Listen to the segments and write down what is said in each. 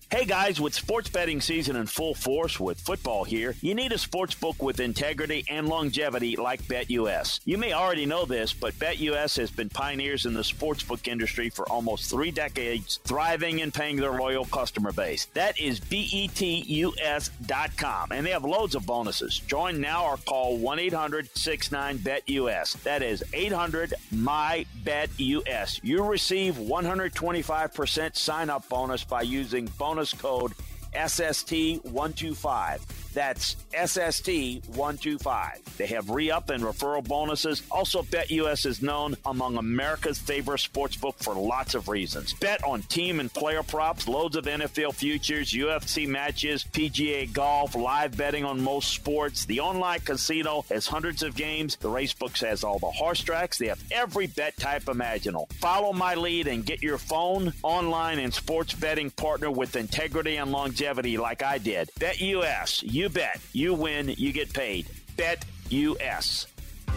Hey guys, with sports betting season in full force with football here, you need a sports book with integrity and longevity like BetUS. You may already know this, but BetUS has been pioneers in the sportsbook industry for almost 3 decades, thriving and paying their loyal customer base. That is BETUS.com, and they have loads of bonuses. Join now or call 1-800-69-BET-US. That is 800-MY-BET-US. You receive 125% sign-up bonus by using bonus code SST125. That's SST125. They have re-up and referral bonuses. Also, BetUS is known among America's favorite sportsbook for lots of reasons. Bet on team and player props, loads of NFL futures, UFC matches, PGA golf, live betting on most sports. The online casino has hundreds of games. The racebooks has all the horse tracks. They have every bet type imaginable. Follow my lead and get your phone, online, and sports betting partner with integrity and longevity like I did. BetUS. You bet. You win. You get paid. BetUS.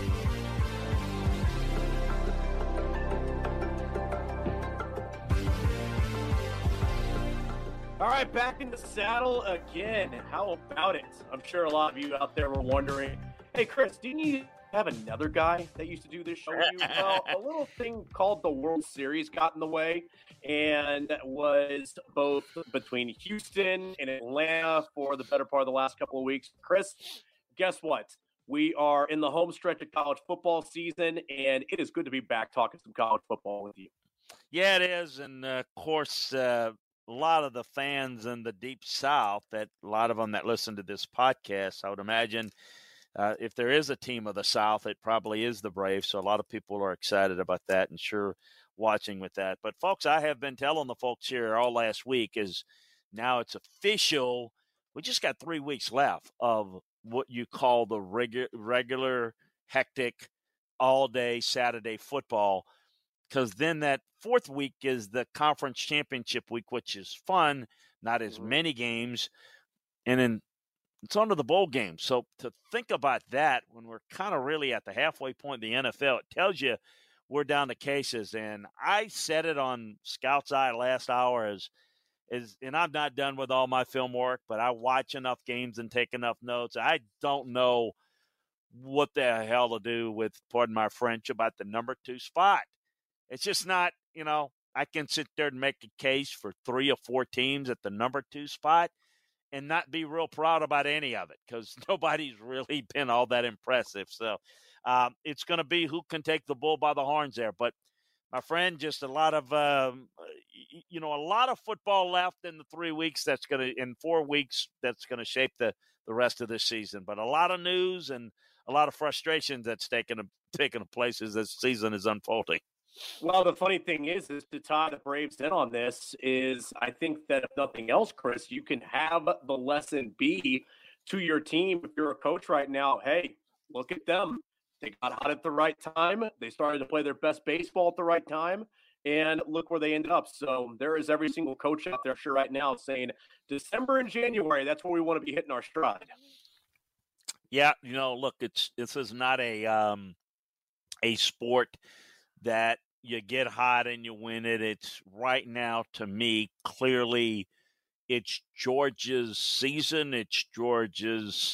All right, back in the saddle again. How about it? I'm sure a lot of you out there were wondering, hey, Chris, didn't you have another guy that used to do this show with you? Well, a little thing called the World Series got in the way, and was both between Houston and Atlanta for the better part of the last couple of weeks. Chris, guess what? We are in the home stretch of college football season, and it is good to be back talking some college football with you. Yeah, it is. And, of course, a lot of the fans in the Deep South, that a lot of them that listen to this podcast, I would imagine if there is a team of the South, it probably is the Braves. So a lot of people are excited about that and sure watching with that. But, folks, I have been telling the folks here all last week is now it's official. We just got 3 weeks left of what you call the regular, hectic, all-day Saturday football, because then that fourth week is the conference championship week, which is fun, not as many games, and then it's on to the bowl game. So to think about that when we're kind of really at the halfway point in the NFL, it tells you we're down to cases. And I said it on Scout's Eye last hour and I'm not done with all my film work, but I watch enough games and take enough notes. I don't know what the hell to do with, pardon my French, about the number 2 spot. It's just not, I can sit there and make a case for 3 or 4 teams at the number 2 spot and not be real proud about any of it because nobody's really been all that impressive. So it's going to be who can take the bull by the horns there. But, my friend, just a lot of football left in the 3 weeks in 4 weeks that's going to shape the rest of this season. But a lot of news and a lot of frustration that's taking place as this season is unfolding. Well, the funny thing is to tie the Braves in on this is I think that if nothing else, Chris, you can have the lesson be to your team if you're a coach right now. Hey, look at them. They got hot at the right time. They started to play their best baseball at the right time. And look where they ended up. So there is every single coach out there sure right now saying December and January, that's where we want to be hitting our stride. Yeah, look, this is not a sport that you get hot and you win it. It's right now, to me, clearly it's Georgia's season. It's Georgia's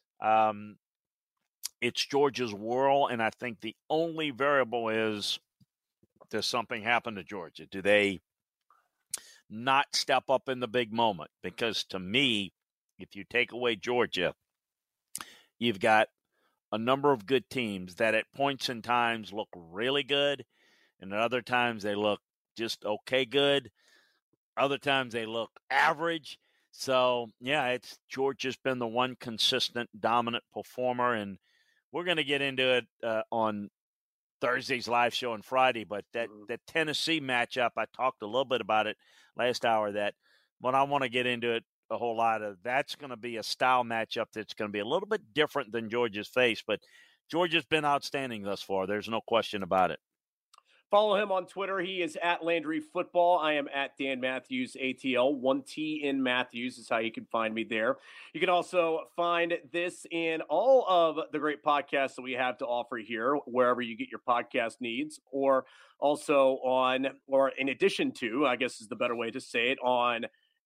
whirl. And I think the only variable is, does something happen to Georgia? Do they not step up in the big moment? Because to me, if you take away Georgia, you've got a number of good teams that at points in times look really good, and at other times they look just okay good. Other times they look average. So, yeah, Georgia's been the one consistent, dominant performer, and we're going to get into it on Thursday's live show and Friday. But that Tennessee matchup, I talked a little bit about it last hour, but I want to get into it a whole lot of. That's going to be a style matchup that's going to be a little bit different than Georgia's faced, but Georgia's been outstanding thus far. There's no question about it. Follow him on Twitter. He is at Landry Football. I am at Dan Matthews ATL. 1T in Matthews is how you can find me there. You can also find this in all of the great podcasts that we have to offer here, wherever you get your podcast needs, or also or in addition to, I guess is the better way to say it, on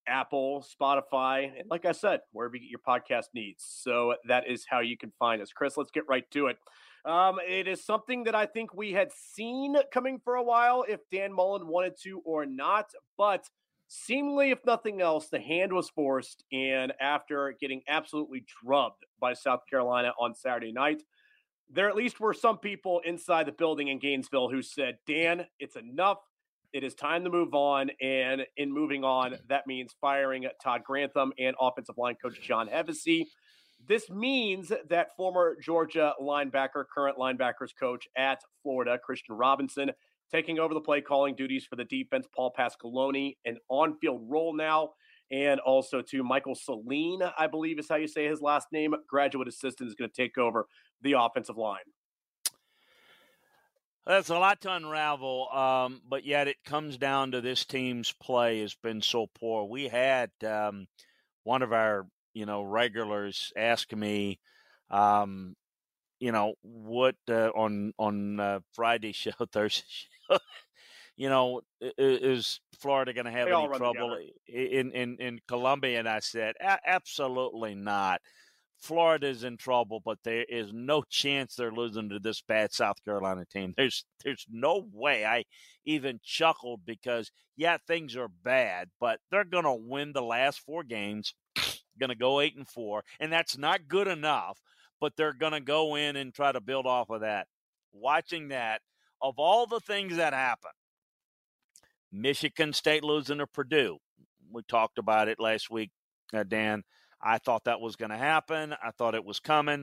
Apple, Spotify, and like I said, wherever you get your podcast needs. So that is how you can find us. Chris, let's get right to it. It is something that I think we had seen coming for a while, if Dan Mullen wanted to or not, but seemingly, if nothing else, the hand was forced. And after getting absolutely drubbed by South Carolina on Saturday night, there at least were some people inside the building in Gainesville who said, Dan, it's enough. It is time to move on. And in moving on, that means firing Todd Grantham and offensive line coach John Hevesy. This means that former Georgia linebacker, current linebackers coach at Florida, Christian Robinson, taking over the play calling duties for the defense, Paul Pasqualoni, an on-field role now. And also to Michael Saline, I believe is how you say his last name, graduate assistant, is going to take over the offensive line. That's a lot to unravel, but yet it comes down to this team's play has been so poor. We had one of our, regulars ask me, what on Friday show, Thursday show, is Florida going to have any trouble in Columbia? And I said, absolutely not. Florida's in trouble, but there is no chance they're losing to this bad South Carolina team. There's no way. I even chuckled because, things are bad, but they're going to win the last 4 games, going to go 8-4, and that's not good enough, but they're going to go in and try to build off of that. Watching that, of all the things that happen, Michigan State losing to Purdue. We talked about it last week, Dan. I thought that was going to happen. I thought it was coming.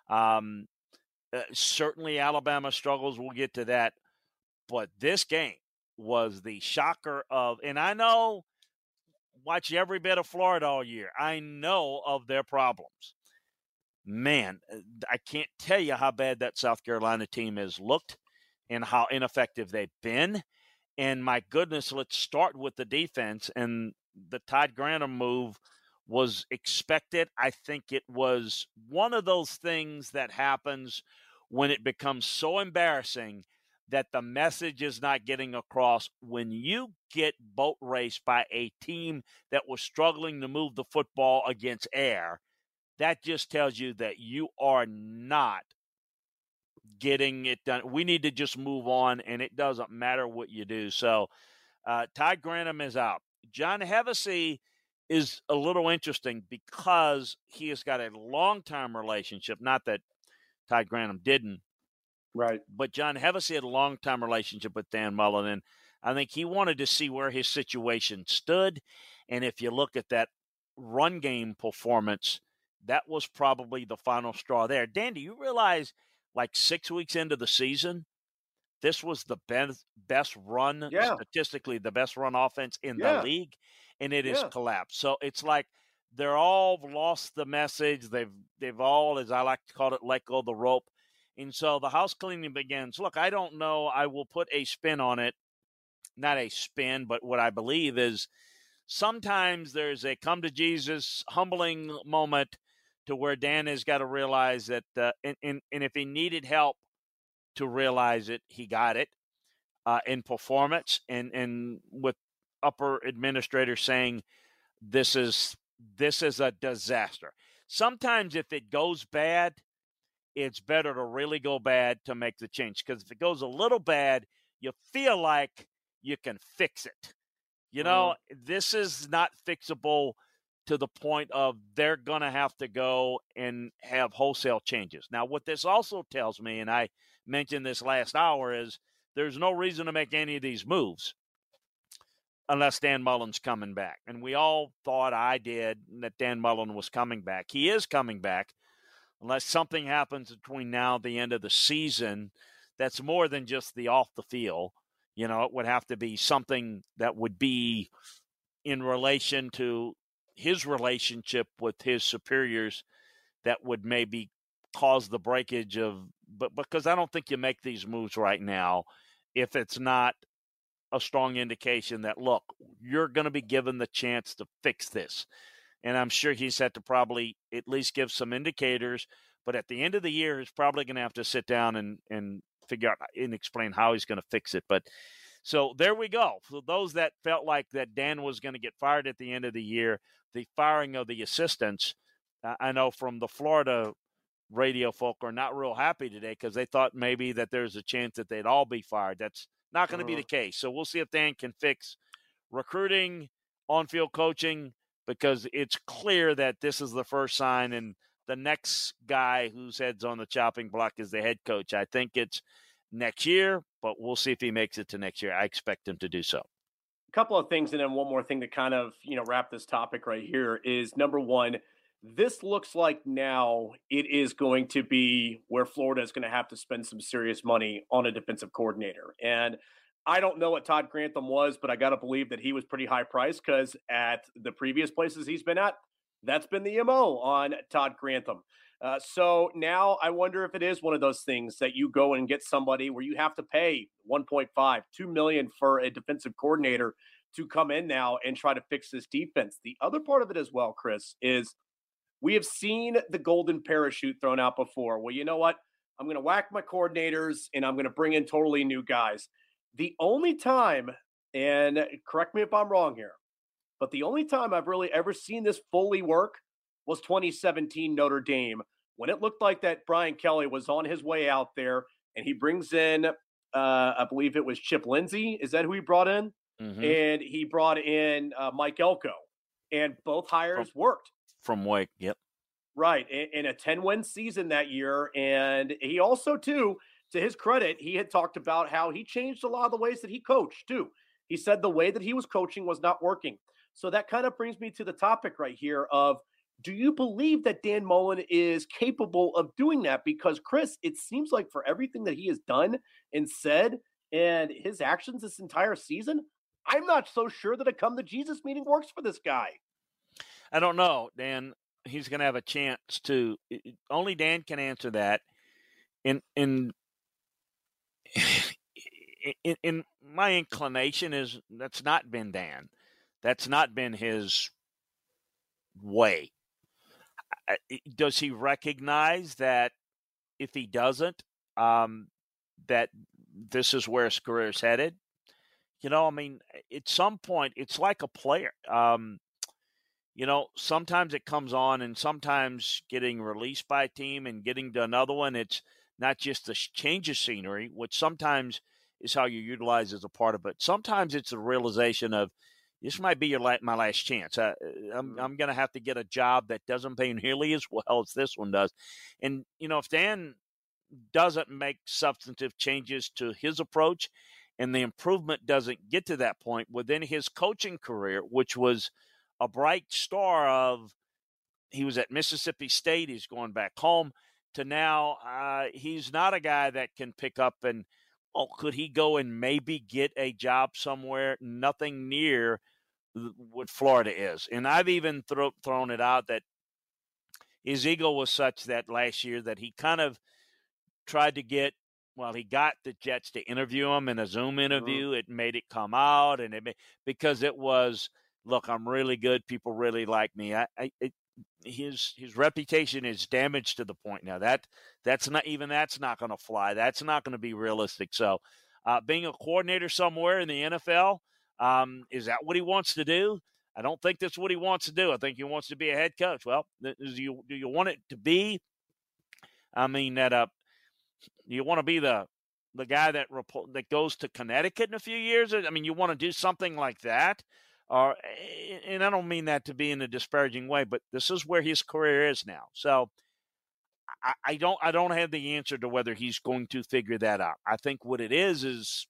Certainly Alabama struggles. We'll get to that. But this game was the shocker of, and I know, watch every bit of Florida all year. I know of their problems. Man, I can't tell you how bad that South Carolina team has looked and how ineffective they've been. And my goodness, let's start with the defense. And the Todd Grantham move was expected. I think it was one of those things that happens when it becomes so embarrassing that the message is not getting across. When you get boat raced by a team that was struggling to move the football against air, that just tells you that you are not getting it done. We need to just move on, and it doesn't matter what you do. So Todd Grantham is out. John Hevesy is a little interesting because he has got a long-time relationship. Not that Todd Grantham didn't. Right. But John Hevesy had a long-time relationship with Dan Mullen, and I think he wanted to see where his situation stood. And if you look at that run game performance, that was probably the final straw there. Dan, do you realize, like 6 weeks into the season, this was the best run, statistically the best run offense in the league, and it has collapsed. So it's like they're all lost the message. They've all, as I like to call it, let go of the rope. And so the house cleaning begins. Look, I don't know. I will put a spin on it. Not a spin, but what I believe is sometimes there's a come to Jesus humbling moment to where Dan has got to realize that, and if he needed help to realize it, he got it in performance, and with upper administrators saying this is a disaster. Sometimes if it goes bad, it's better to really go bad to make the change, because if it goes a little bad, you feel like you can fix it. This is not fixable to the point of they're going to have to go and have wholesale changes. Now, what this also tells me, and I mentioned this last hour, is there's no reason to make any of these moves unless Dan Mullen's coming back. And we all thought, I did, that Dan Mullen was coming back. He is coming back unless something happens between now and the end of the season that's more than just the off the field. It would have to be something that would be in relation to his relationship with his superiors that would maybe cause the breakage of, but because I don't think you make these moves right now if it's not a strong indication that, look, you're going to be given the chance to fix this. And I'm sure he's had to probably at least give some indicators, but at the end of the year, he's probably going to have to sit down and figure out and explain how he's going to fix it. But So there we go. For those that felt like that Dan was going to get fired at the end of the year, the firing of the assistants, I know from the Florida radio folk are not real happy today because they thought maybe that there's a chance that they'd all be fired. That's not going to be the case. So we'll see if Dan can fix recruiting, on-field coaching, because it's clear that this is the first sign, and the next guy whose head's on the chopping block is the head coach. I think it's next year, but we'll see if he makes it to next year. I expect him to do so. A couple of things, and then one more thing to kind of, wrap this topic right here is, number one, this looks like now it is going to be where Florida is going to have to spend some serious money on a defensive coordinator. And I don't know what Todd Grantham was, but I got to believe that he was pretty high priced because at the previous places he's been at, that's been the MO on Todd Grantham. So now I wonder if it is one of those things that you go and get somebody where you have to pay $1.5, $2 million for a defensive coordinator to come in now and try to fix this defense. The other part of it as well, Chris, is we have seen the golden parachute thrown out before. Well, you know what? I'm going to whack my coordinators and I'm going to bring in totally new guys. The only time, and correct me if I'm wrong here, but the only time I've really ever seen this fully work was 2017 Notre Dame, when it looked like that Brian Kelly was on his way out there, and he brings in, I believe it was Chip Lindsey. Is that who he brought in? Mm-hmm. And he brought in Mike Elko, and both hires worked. From Wake, yep. Right, in a 10-win season that year. And he also, too, to his credit, he had talked about how he changed a lot of the ways that he coached, too. He said the way that he was coaching was not working. So that kind of brings me to the topic right here of, do you believe that Dan Mullen is capable of doing that? Because, Chris, it seems like for everything that he has done and said and his actions this entire season, I'm not so sure that a come to Jesus meeting works for this guy. I don't know, Dan. He's going to have a chance to. Only Dan can answer that. In my inclination is that's not been Dan. That's not been his way. Does he recognize that if he doesn't, that this is where his career is headed? I mean, at some point, it's like a player. Sometimes it comes on, and sometimes getting released by a team and getting to another one, it's not just the change of scenery, which sometimes is how you utilize as a part of it. Sometimes it's a realization of, this might be my last chance. I'm going to have to get a job that doesn't pay nearly as well as this one does. And, if Dan doesn't make substantive changes to his approach and the improvement doesn't get to that point within his coaching career, which was a bright star of, he was at Mississippi State, he's going back home, to now he's not a guy that can pick up and, could he go and maybe get a job somewhere? Nothing near what Florida is. And I've even thrown it out that his ego was such that last year that he kind of tried to get, he got the Jets to interview him in a Zoom interview. It made it come out, and because it was, look, I'm really good. People really like me. His reputation is damaged to the point now that's not going to fly. That's not going to be realistic. So, being a coordinator somewhere in the NFL, is that what he wants to do? I don't think that's what he wants to do. I think he wants to be a head coach. Well, do you want it to be? I mean, you want to be the guy that goes to Connecticut in a few years? I mean, you want to do something like that? And I don't mean that to be in a disparaging way, but this is where his career is now. So I don't have the answer to whether he's going to figure that out. I think what it is,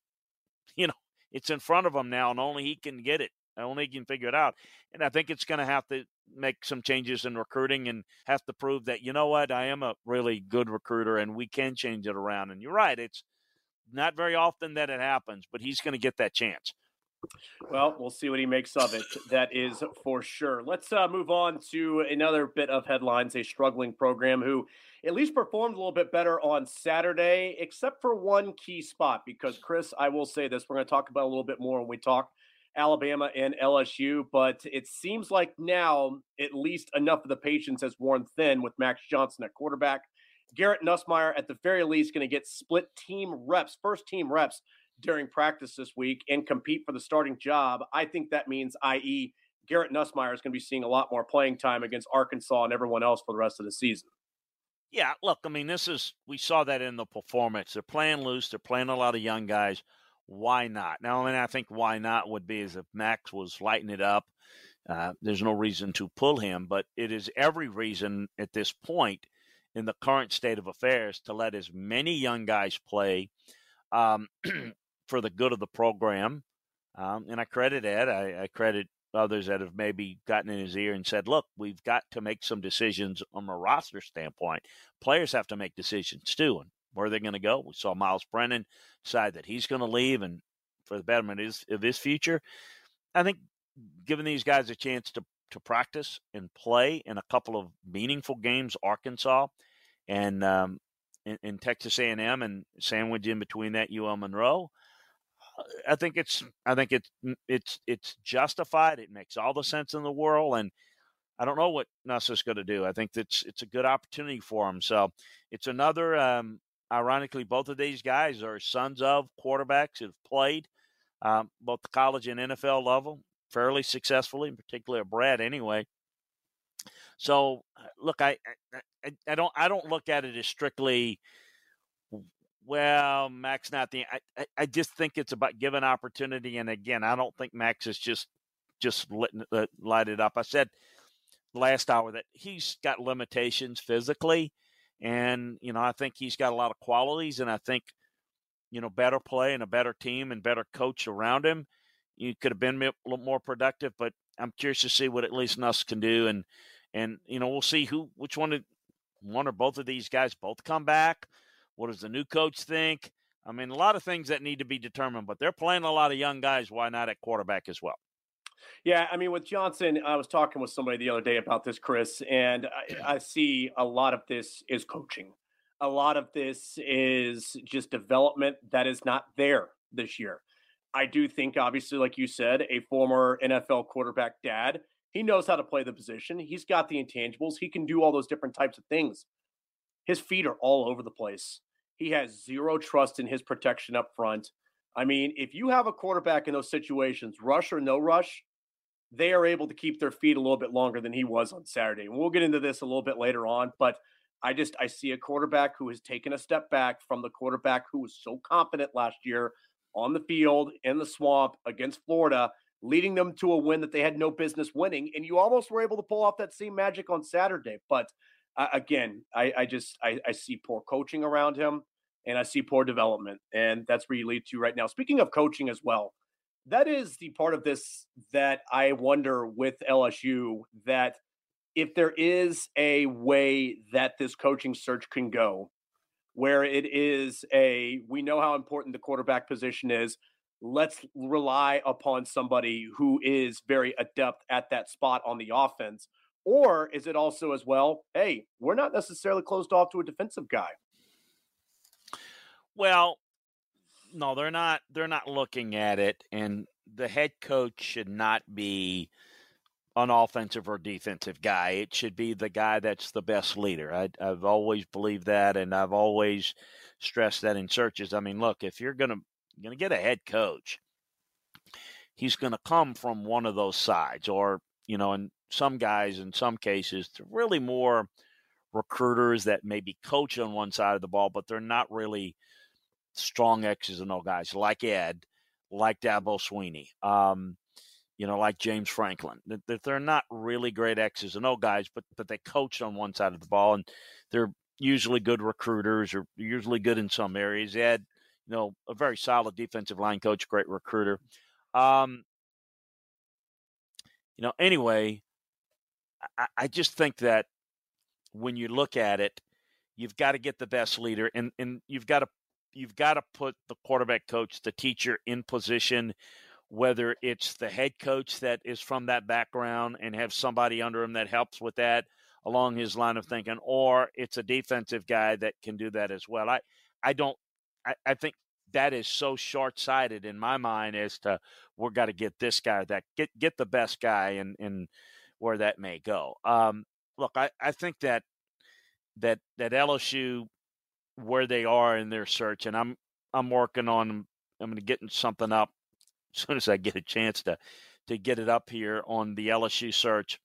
it's in front of him now, and only he can get it. Only he can figure it out. And I think it's going to have to make some changes in recruiting and have to prove that, I am a really good recruiter and we can change it around. And you're right. It's not very often that it happens, but he's going to get that chance. Well, we'll see what he makes of it. That is for sure. Let's move on to another bit of headlines, a struggling program who at least performed a little bit better on Saturday, except for one key spot, because, Chris, I will say this, we're going to talk about a little bit more when we talk Alabama and LSU, but it seems like now at least enough of the patience has worn thin with Max Johnson at quarterback. Garrett Nussmeier, at the very least, going to get split team reps, first team reps during practice this week and compete for the starting job, I think that means, i.e., Garrett Nussmeier is going to be seeing a lot more playing time against Arkansas and everyone else for the rest of the season. Yeah, look, I mean, we saw that in the performance. They're playing loose. They're playing a lot of young guys. Why not? Now, I mean, I think why not would be as if Max was lighting it up. There's no reason to pull him, but it is every reason at this point in the current state of affairs to let as many young guys play for the good of the program. And I credit Ed. I credit others that have maybe gotten in his ear and said, look, we've got to make some decisions from a roster standpoint. Players have to make decisions too, and where they're going to go. We saw Miles Brennan decide that he's going to leave and for the betterment of his future. I think giving these guys a chance to practice and play in a couple of meaningful games, Arkansas and in Texas A&M, and sandwich in between that UL Monroe, I think it's justified. It makes all the sense in the world, and I don't know what Nuss is going to do. I think it's a good opportunity for him. So it's another. Ironically, both of these guys are sons of quarterbacks who have played both the college and NFL level fairly successfully, particularly Brad anyway. So look, I don't look at it as strictly, well, Max not the. I just think it's about giving opportunity, and again, I don't think Max is just light it up. I said last hour that he's got limitations physically, and I think he's got a lot of qualities, and I think better play and a better team and better coach around him, you could have been a little more productive. But I'm curious to see what at least Nuss can do, and we'll see which one or both of these guys both come back. What does the new coach think? I mean, a lot of things that need to be determined, but they're playing a lot of young guys. Why not at quarterback as well? Yeah, I mean, with Johnson, I was talking with somebody the other day about this, Chris, and I see a lot of this is coaching. A lot of this is just development that is not there this year. I do think, obviously, like you said, a former NFL quarterback dad, he knows how to play the position. He's got the intangibles. He can do all those different types of things. His feet are all over the place. He has zero trust in his protection up front. I mean, if you have a quarterback in those situations, rush or no rush, they are able to keep their feet a little bit longer than he was on Saturday. And we'll get into this a little bit later on, but I see a quarterback who has taken a step back from the quarterback who was so confident last year on the field in the swamp against Florida, leading them to a win that they had no business winning. And you almost were able to pull off that same magic on Saturday. But again, I see poor coaching around him, and I see poor development, and that's where you lead to right now. Speaking of coaching as well, that is the part of this that I wonder with LSU, that if there is a way that this coaching search can go, where it is we know how important the quarterback position is, let's rely upon somebody who is very adept at that spot on the offense. Or is it also as well, hey, we're not necessarily closed off to a defensive guy? Well, no, they're not. They're not looking at it, and the head coach should not be an offensive or defensive guy. It should be the guy that's the best leader. I've always believed that, and I've always stressed that in searches. I mean, look, if you're gonna get a head coach, he's going to come from one of those sides, or and some guys, in some cases, they're really more recruiters that maybe coach on one side of the ball, but they're not really strong X's and O guys like Ed, like Dabo Swinney, like James Franklin. That they're not really great X's and O guys, but they coach on one side of the ball, and they're usually good recruiters, or usually good in some areas. Ed, a very solid defensive line coach, great recruiter. Anyway, I just think that when you look at it, you've got to get the best leader, and you've got to put the quarterback coach, the teacher, in position, whether it's the head coach that is from that background and have somebody under him that helps with that along his line of thinking, or it's a defensive guy that can do that as well. I think that is so short-sighted in my mind as to we've got to get this guy, that get the best guy, and where that may go. Look, I think that LSU, where they are in their search, and I'm working on going to get something up as soon as I get a chance to get it up here on the LSU search.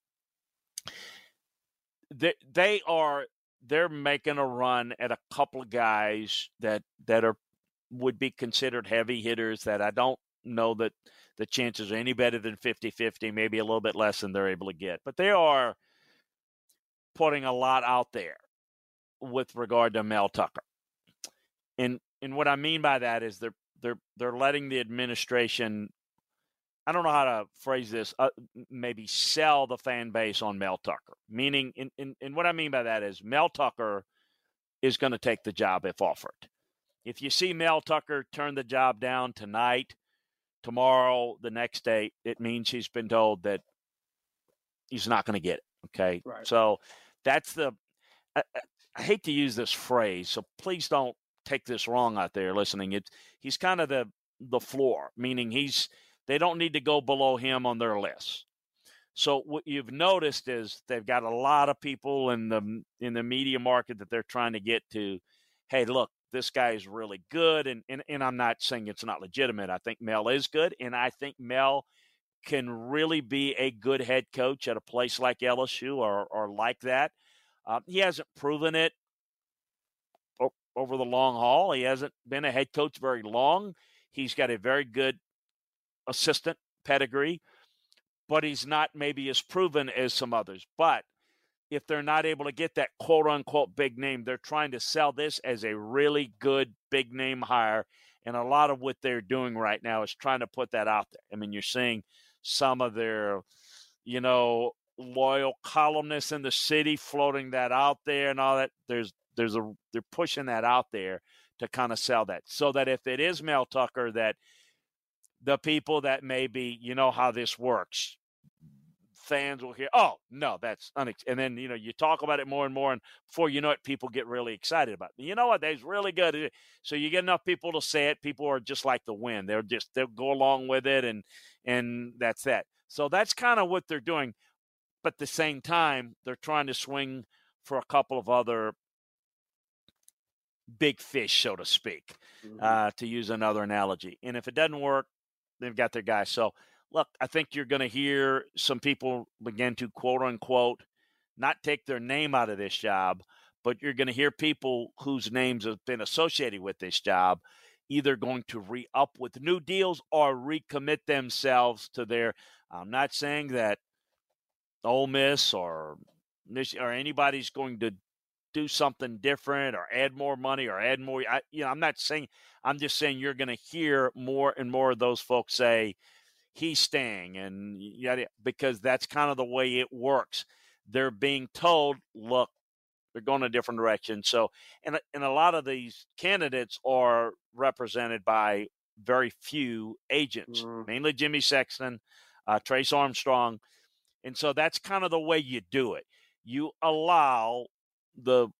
They're making a run at a couple of guys that would be considered heavy hitters that I don't know that the chances are any better than 50-50, maybe a little bit less than they're able to get. But they are putting a lot out there with regard to Mel Tucker. And what I mean by that is they're letting the administration, I don't know how to phrase this, maybe sell the fan base on Mel Tucker. Meaning, and what I mean by that is Mel Tucker is going to take the job if offered. If you see Mel Tucker turn the job down tonight, tomorrow, the next day, it means he's been told that he's not going to get it. Okay. Right. So that's I hate to use this phrase, so please don't take this wrong out there listening. He's kind of the floor, meaning they don't need to go below him on their list. So what you've noticed is they've got a lot of people in the media market that they're trying to get to, hey, look, this guy is really good. And I'm not saying it's not legitimate. I think Mel is good. And I think Mel can really be a good head coach at a place like LSU or like that. He hasn't proven it over the long haul. He hasn't been a head coach very long. He's got a very good assistant pedigree, but he's not maybe as proven as some others. But if they're not able to get that quote-unquote big name, they're trying to sell this as a really good big-name hire, and a lot of what they're doing right now is trying to put that out there. I mean, you're seeing some of their, loyal columnists in the city floating that out there and all that. They're pushing that out there to kind of sell that, so that if it is Mel Tucker, that the people that maybe, how this works, fans will hear, oh, no, that's and then, you talk about it more and more, and before you know it, people get really excited about it. You know what? That's really good. So you get enough people to say it. People are just like the wind. They'll go along with it, and that's that. So that's kind of what they're doing. But at the same time, they're trying to swing for a couple of other big fish, so to speak, to use another analogy. And if it doesn't work, they've got their guy. So, look, I think you're going to hear some people begin to, quote unquote, not take their name out of this job, but you're going to hear people whose names have been associated with this job either going to re-up with new deals or recommit themselves to their – I'm not saying that Ole Miss or anybody's going to do something different or add more money or add more. I'm not saying – I'm just saying you're going to hear more and more of those folks say he's staying, and because that's kind of the way it works. They're being told, look, they're going a different direction. So, and a lot of these candidates are represented by very few agents, mainly Jimmy Sexton, Trace Armstrong. And so that's kind of the way you do it. You allow the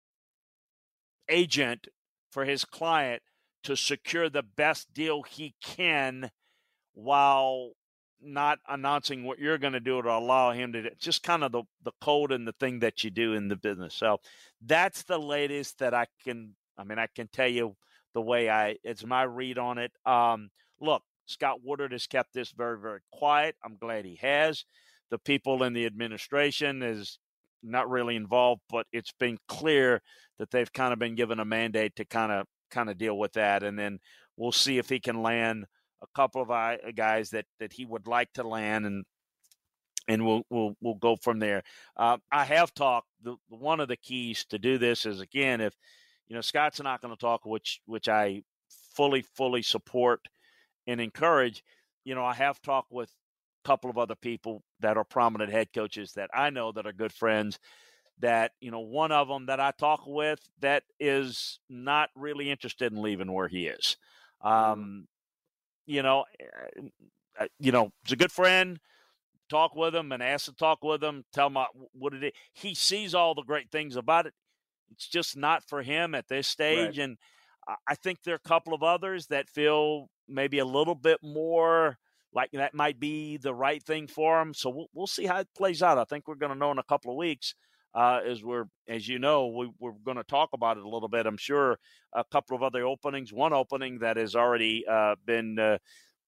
agent for his client to secure the best deal he can while not announcing what you're going to do to allow him to do. It's just kind of the code and the thing that you do in the business. So that's the latest that I can tell you the way it's my read on it. Look, Scott Woodard has kept this very, very quiet. I'm glad he has. The people in the administration is not really involved, but it's been clear that they've kind of been given a mandate to kind of deal with that. And then we'll see if he can land a couple of guys that he would like to land, and we'll go from there. I have talked. One of the keys to do this is, again, if Scott's not going to talk, which I fully support and encourage. I have talked with a couple of other people that are prominent head coaches that I know that are good friends. That one of them that I talk with that is not really interested in leaving where he is. He's a good friend. Talk with him and ask to talk with him. Tell him what it is. He sees all the great things about it. It's just not for him at this stage. Right. And I think there are a couple of others that feel maybe a little bit more like that might be the right thing for him. So we'll see how it plays out. I think we're going to know in a couple of weeks as you know, we're going to talk about it a little bit. I'm sure a couple of other openings, one opening that has already been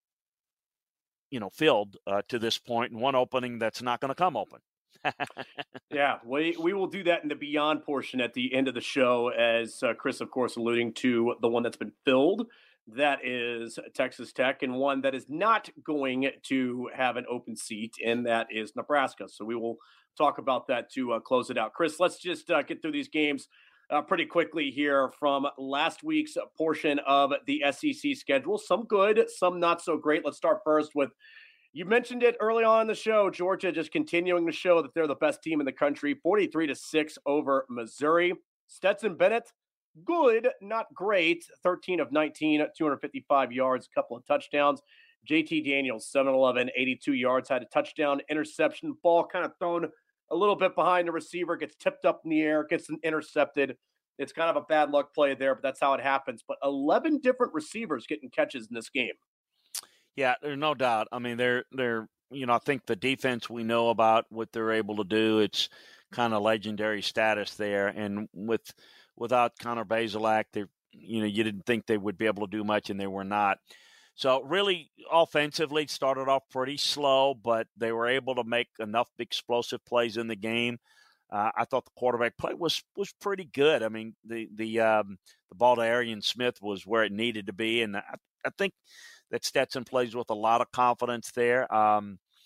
filled to this point, and one opening that's not going to come open. Yeah, we will do that in the Beyond portion at the end of the show, as Chris, of course, alluding to the one that's been filled. That is Texas Tech, and one that is not going to have an open seat, and that is Nebraska. So we will talk about that to close it out. Chris, let's just get through these games pretty quickly here from last week's portion of the SEC schedule. Some good, some not so great. Let's start first with, you mentioned it early on in the show, Georgia just continuing to show that they're the best team in the country, 43-6 over Missouri. Stetson Bennett, good, not great, 13 of 19, 255 yards, a couple of touchdowns. JT Daniels, 7-11, 82 yards, had a touchdown, interception, ball kind of thrown a little bit behind the receiver, gets tipped up in the air, gets intercepted. It's kind of a bad luck play there, but that's how it happens. But 11 different receivers getting catches in this game. Yeah, there's no doubt. I mean, they're I think the defense, we know about what they're able to do. It's kind of legendary status there, and without Connor Bazelak, you didn't think they would be able to do much, and they were not. So really, offensively, started off pretty slow, but they were able to make enough explosive plays in the game. I thought the quarterback play was pretty good. I mean, the ball to Arian Smith was where it needed to be, and I think that Stetson plays with a lot of confidence there. I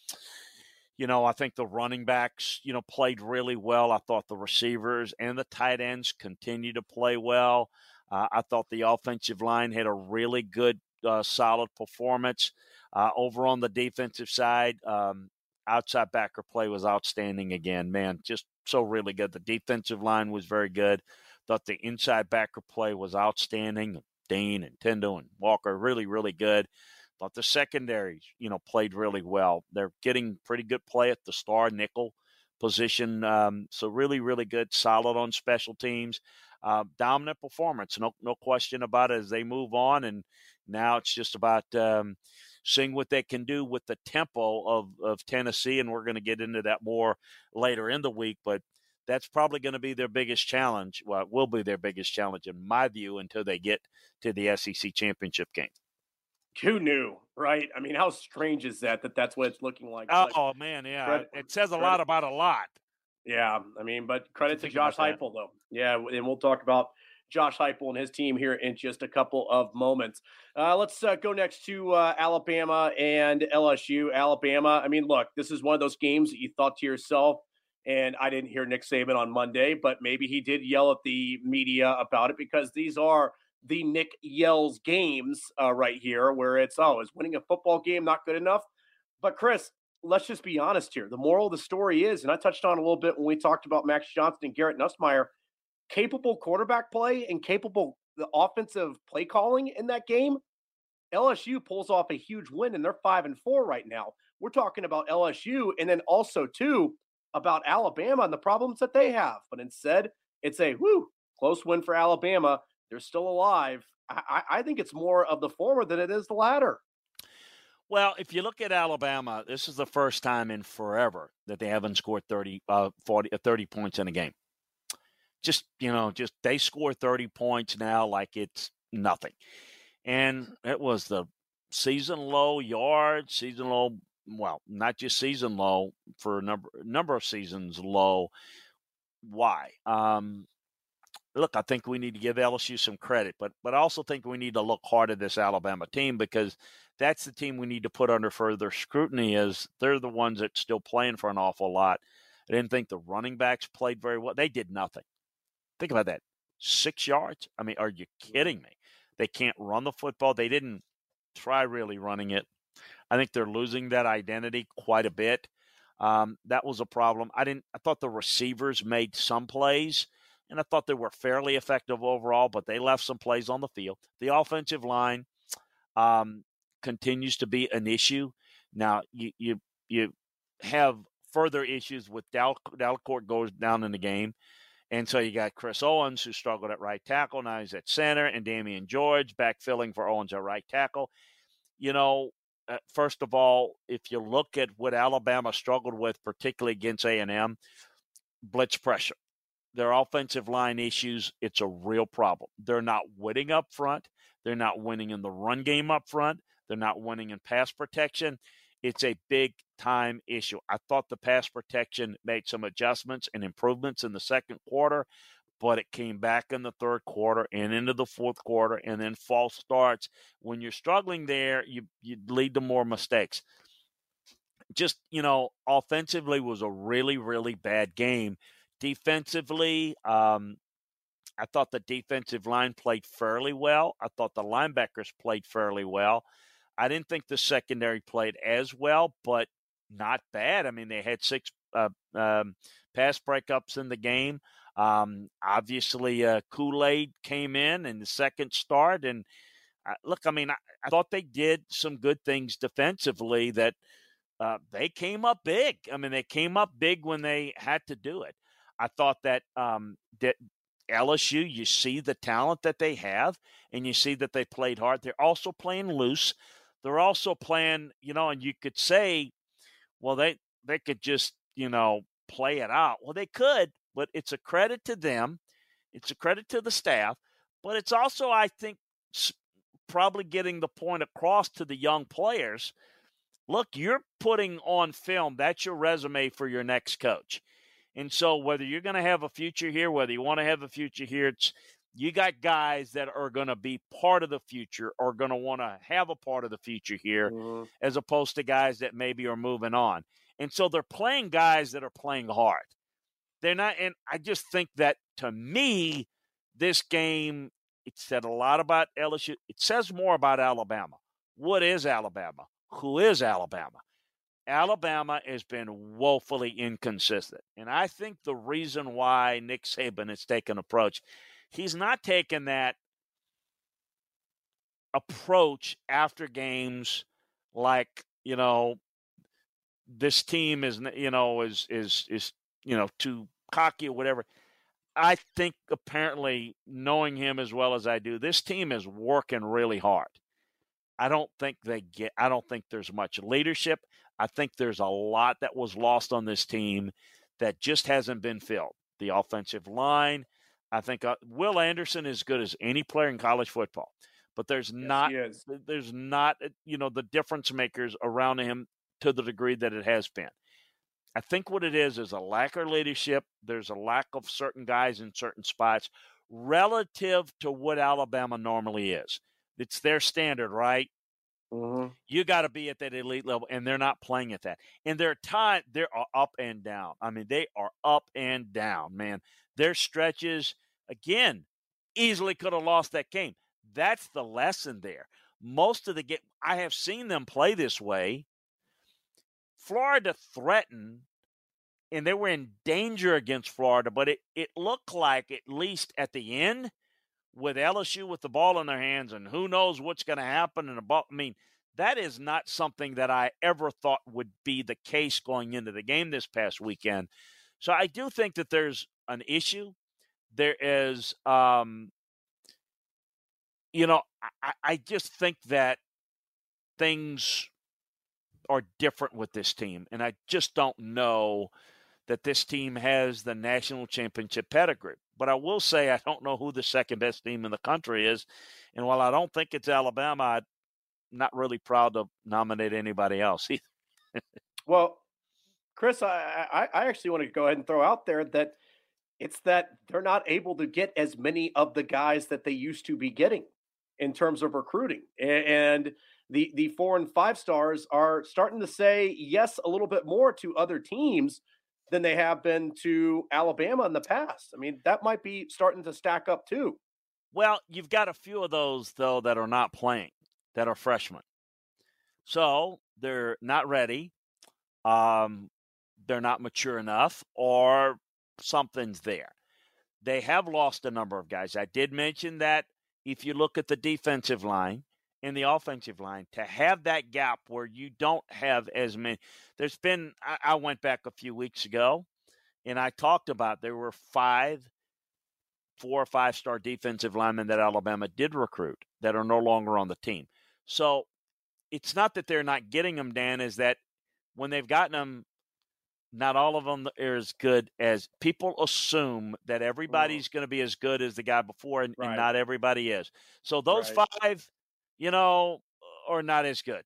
think the running backs, played really well. I thought the receivers and the tight ends continue to play well. I thought the offensive line had a really good, solid performance. Over on the defensive side, outside backer play was outstanding again. Man, just so really good. The defensive line was very good. Thought the inside backer play was outstanding. Dean and Tendo and Walker, really, really good. But the secondaries, played really well. They're getting pretty good play at the star nickel position. So really, really good, solid on special teams. Dominant performance, no question about it as they move on. And now it's just about seeing what they can do with the tempo of Tennessee. And we're going to get into that more later in the week. But that's probably going to be their biggest challenge. Well, it will be their biggest challenge, in my view, until they get to the SEC championship game. Who knew, right? I mean, how strange is that that's what it's looking like? Oh, man, yeah. It says a lot about a lot. Yeah, I mean, but credit to Josh Heupel, though. Yeah, and we'll talk about Josh Heupel and his team here in just a couple of moments. Let's go next to Alabama and LSU. Alabama, I mean, look, this is one of those games that you thought to yourself, and I didn't hear Nick Saban on Monday, but maybe he did yell at the media about it, because these are the Nick yells games right here, where it's, is winning a football game not good enough? But Chris, let's just be honest here. The moral of the story is, and I touched on a little bit when we talked about Max Johnson and Garrett Nussmeier, capable quarterback play and capable the offensive play calling in that game. LSU pulls off a huge win, and they're 5-4 right now. We're talking about LSU, and then also too about Alabama and the problems that they have. But instead, it's a close win for Alabama. They're still alive. I think it's more of the former than it is the latter. Well, if you look at Alabama, this is the first time in forever that they haven't scored 30 points in a game. Just they score 30 points now like it's nothing. And it was the season low yards, season low, well, not just season low, for a number of seasons low. Why? Look, I think we need to give LSU some credit, but I also think we need to look hard at this Alabama team, because that's the team we need to put under further scrutiny, as they're the ones that's still playing for an awful lot. I didn't think the running backs played very well. They did nothing. Think about that. 6 yards? I mean, are you kidding me? They can't run the football. They didn't try really running it. I think they're losing that identity quite a bit. That was a problem. I thought the receivers made some plays, and I thought they were fairly effective overall, but they left some plays on the field. The offensive line continues to be an issue. Now, you have further issues with Dalcourt goes down in the game. And so you got Chris Owens, who struggled at right tackle. Now he's at center, and Damian George backfilling for Owens at right tackle. First of all, if you look at what Alabama struggled with, particularly against A&M, blitz pressure. Their offensive line issues, it's a real problem. They're not winning up front. They're not winning in the run game up front. They're not winning in pass protection. It's a big-time issue. I thought the pass protection made some adjustments and improvements in the second quarter, but it came back in the third quarter and into the fourth quarter, and then false starts. When you're struggling there, you lead to more mistakes. Just, offensively was a really, really bad game. Defensively, I thought the defensive line played fairly well. I thought the linebackers played fairly well. I didn't think the secondary played as well, but not bad. I mean, they had 6 pass breakups in the game. Obviously, Kool-Aid came in the second start. And I thought they did some good things defensively that they came up big. I mean, they came up big when they had to do it. I thought that that LSU, you see the talent that they have, and you see that they played hard. They're also playing loose. They're also playing, and you could say, well, they could just, play it out. Well, they could, but it's a credit to them. It's a credit to the staff. But it's also, I think, probably getting the point across to the young players. Look, you're putting on film. That's your resume for your next coach. And so whether you're going to have a future here, whether you want to have a future here, you got guys that are going to be part of the future or going to want to have a part of the future here, as opposed to guys that maybe are moving on. And so they're playing guys that are playing hard. They're not, and I just think that, to me, this game, it said a lot about LSU. It says more about Alabama. What is Alabama? Who is Alabama? Alabama has been woefully inconsistent. And I think the reason why Nick Saban has taken an approach, he's not taken that approach after games like, this team is too cocky or whatever. I think apparently, knowing him as well as I do, this team is working really hard. I don't think there's much leadership. I think there's a lot that was lost on this team that just hasn't been filled. The offensive line, I think Will Anderson is as good as any player in college football, but there's not the difference makers around him to the degree that it has been. I think what it is a lack of leadership. There's a lack of certain guys in certain spots relative to what Alabama normally is. It's their standard, right? Mm-hmm. You got to be at that elite level, and they're not playing at that. And they're up and down. I mean, they are up and down, man. Their stretches, again, easily could have lost that game. That's the lesson there. Most of the game, I have seen them play this way. Florida threatened, and they were in danger against Florida, but it looked like, at least at the end, with LSU with the ball in their hands, and who knows what's going to happen in the ball. I mean, that is not something that I ever thought would be the case going into the game this past weekend. So I do think that there's an issue. There is, I just think that things are different with this team, and I just don't know that this team has the national championship pedigree. But I will say I don't know who the second best team in the country is. And while I don't think it's Alabama, I'm not really proud to nominate anybody else either. Well, Chris, I actually want to go ahead and throw out there that it's that they're not able to get as many of the guys that they used to be getting in terms of recruiting. And the 4 and 5 stars are starting to say yes a little bit more to other teams than they have been to Alabama in the past. I mean, that might be starting to stack up too. Well, you've got a few of those, though, that are not playing, that are freshmen. So they're not ready. They're not mature enough, or something's there. They have lost a number of guys. I did mention that if you look at the defensive line and the offensive line, to have that gap where you don't have as many. There's been, I went back a few weeks ago, and I talked about there were 4 or 5 star defensive linemen that Alabama did recruit that are no longer on the team. So it's not that they're not getting them, Dan, is that when they've gotten them, not all of them are as good as people assume that everybody's going to be as good as the guy before, and not everybody is. So those five, are not as good.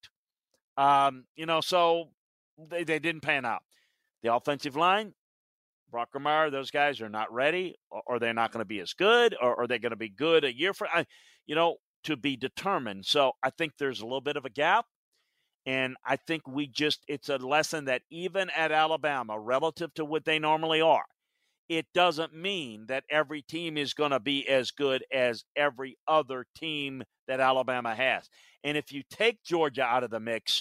So they didn't pan out. The offensive line, Brockermeyer, those guys are not ready, or they're not going to be as good, or are they going to be good a year from, to be determined. So I think there's a little bit of a gap. And I think it's a lesson that even at Alabama, relative to what they normally are, it doesn't mean that every team is going to be as good as every other team that Alabama has. And if you take Georgia out of the mix,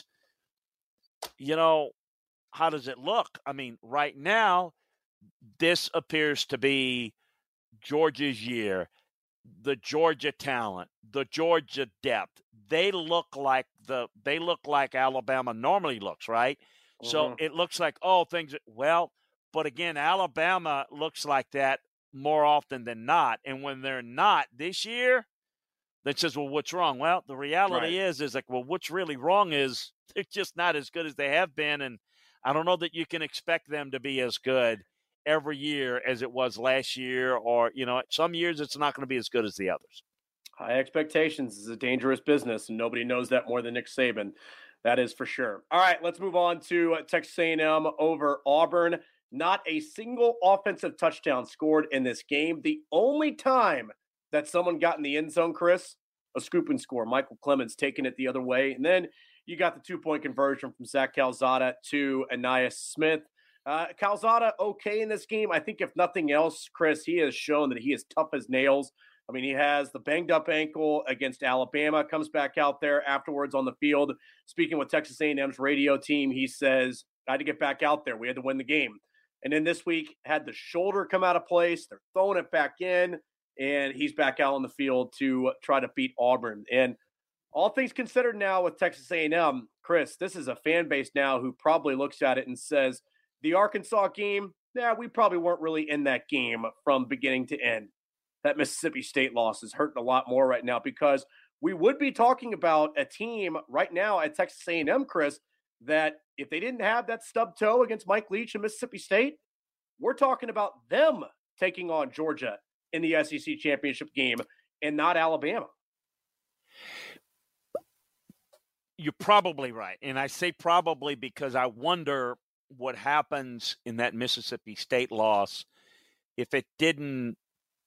how does it look? I mean, right now, this appears to be Georgia's year. The Georgia talent, the Georgia depth, they look like Alabama normally looks, right? Mm-hmm. So it looks like, but again, Alabama looks like that more often than not. And when they're not this year, that says, well, what's wrong? Well, the reality is like, well, what's really wrong is they're just not as good as they have been. And I don't know that you can expect them to be as good every year as it was last year, or, some years it's not going to be as good as the others. High expectations is a dangerous business, and nobody knows that more than Nick Saban. That is for sure. All right, let's move on to Texas A&M over Auburn. Not a single offensive touchdown scored in this game. The only time that someone got in the end zone, Chris, a scoop and score. Michael Clemens taking it the other way. And then you got the 2-point conversion from Zach Calzada to Ainias Smith. Calzada, okay in this game. I think if nothing else, Chris, he has shown that he is tough as nails. I mean, he has the banged-up ankle against Alabama, comes back out there afterwards on the field. Speaking with Texas A&M's radio team, he says, I had to get back out there. We had to win the game. And then this week, had the shoulder come out of place. They're throwing it back in, and he's back out on the field to try to beat Auburn. And all things considered now with Texas A&M, Chris, this is a fan base now who probably looks at it and says, the Arkansas game, we probably weren't really in that game from beginning to end. That Mississippi State loss is hurting a lot more right now, because we would be talking about a team right now at Texas A&M, Chris, that if they didn't have that stub toe against Mike Leach and Mississippi State, we're talking about them taking on Georgia in the SEC championship game and not Alabama. You're probably right. And I say probably because I wonder what happens in that Mississippi State loss if it didn't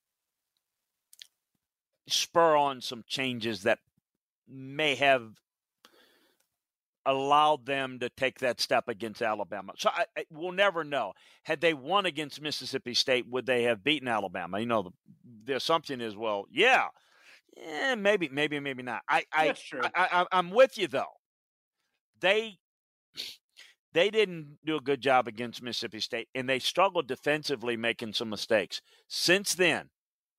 spur on some changes that may have allowed them to take that step against Alabama. So we'll never know. Had they won against Mississippi State, would they have beaten Alabama? The assumption is, maybe not. That's true. I'm with you, though. They didn't do a good job against Mississippi State, and they struggled defensively, making some mistakes. Since then,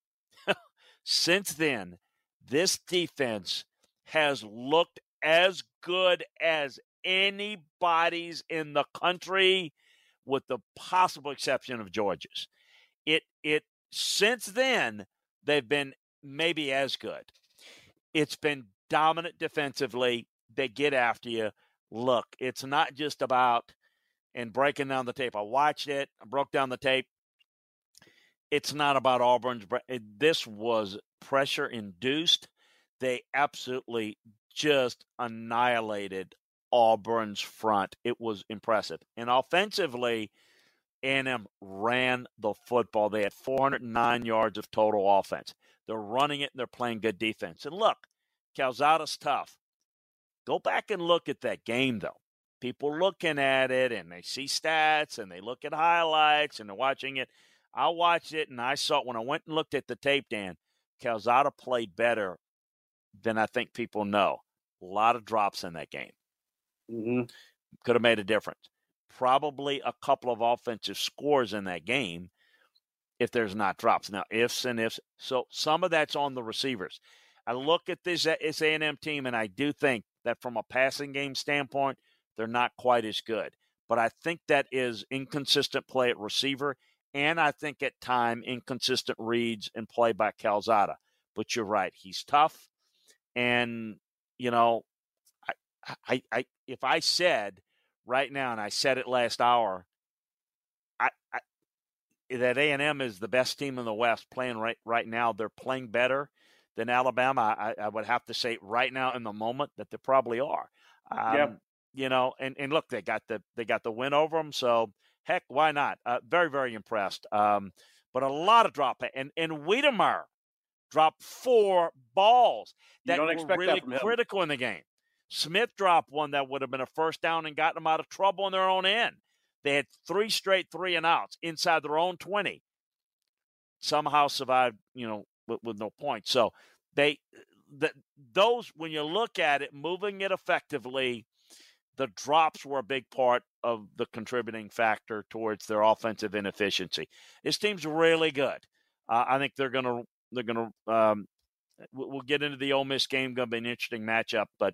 this defense has looked as good as anybody's in the country, with the possible exception of Georgia's. Since then, they've been maybe as good. It's been dominant defensively. They get after you. Look, it's not just about breaking down the tape. I watched it. I broke down the tape. It's not about Auburn's. This was pressure-induced. They absolutely just annihilated Auburn's front. It was impressive. And offensively, A&M ran the football. They had 409 yards of total offense. They're running it, and they're playing good defense. And look, Calzada's tough. Go back and look at that game, though. People looking at it, and they see stats, and they look at highlights, and they're watching it. I watched it, and I saw it when I went and looked at the tape, Dan. Calzada played better than I think people know. A lot of drops in that game. Mm-hmm. Could have made a difference. Probably a couple of offensive scores in that game if there's not drops. Now, ifs and ifs. So some of that's on the receivers. I look at this A&M team, and I do think that from a passing game standpoint, they're not quite as good. But I think that is inconsistent play at receiver, and I think at time inconsistent reads and play by Calzada. But you're right. He's tough. And, if I said right now, and I said it last hour, I that A&M is the best team in the West playing right now. They're playing better than Alabama. I would have to say right now in the moment that they probably are. Yeah. And look, they got the win over them. So heck, why not? Very, very impressed. But a lot of drop, and Wiedemeyer dropped 4 balls You that don't were expect really that from him. critical in the game. Smith dropped one that would have been a first down and gotten them out of trouble on their own end. They had 3 straight 3-and-outs inside their own 20. Somehow survived, with no points. So those, when you look at it, moving it effectively, the drops were a big part of the contributing factor towards their offensive inefficiency. This team's really good. I think they're gonna. We'll get into the Ole Miss game. Going to be an interesting matchup, but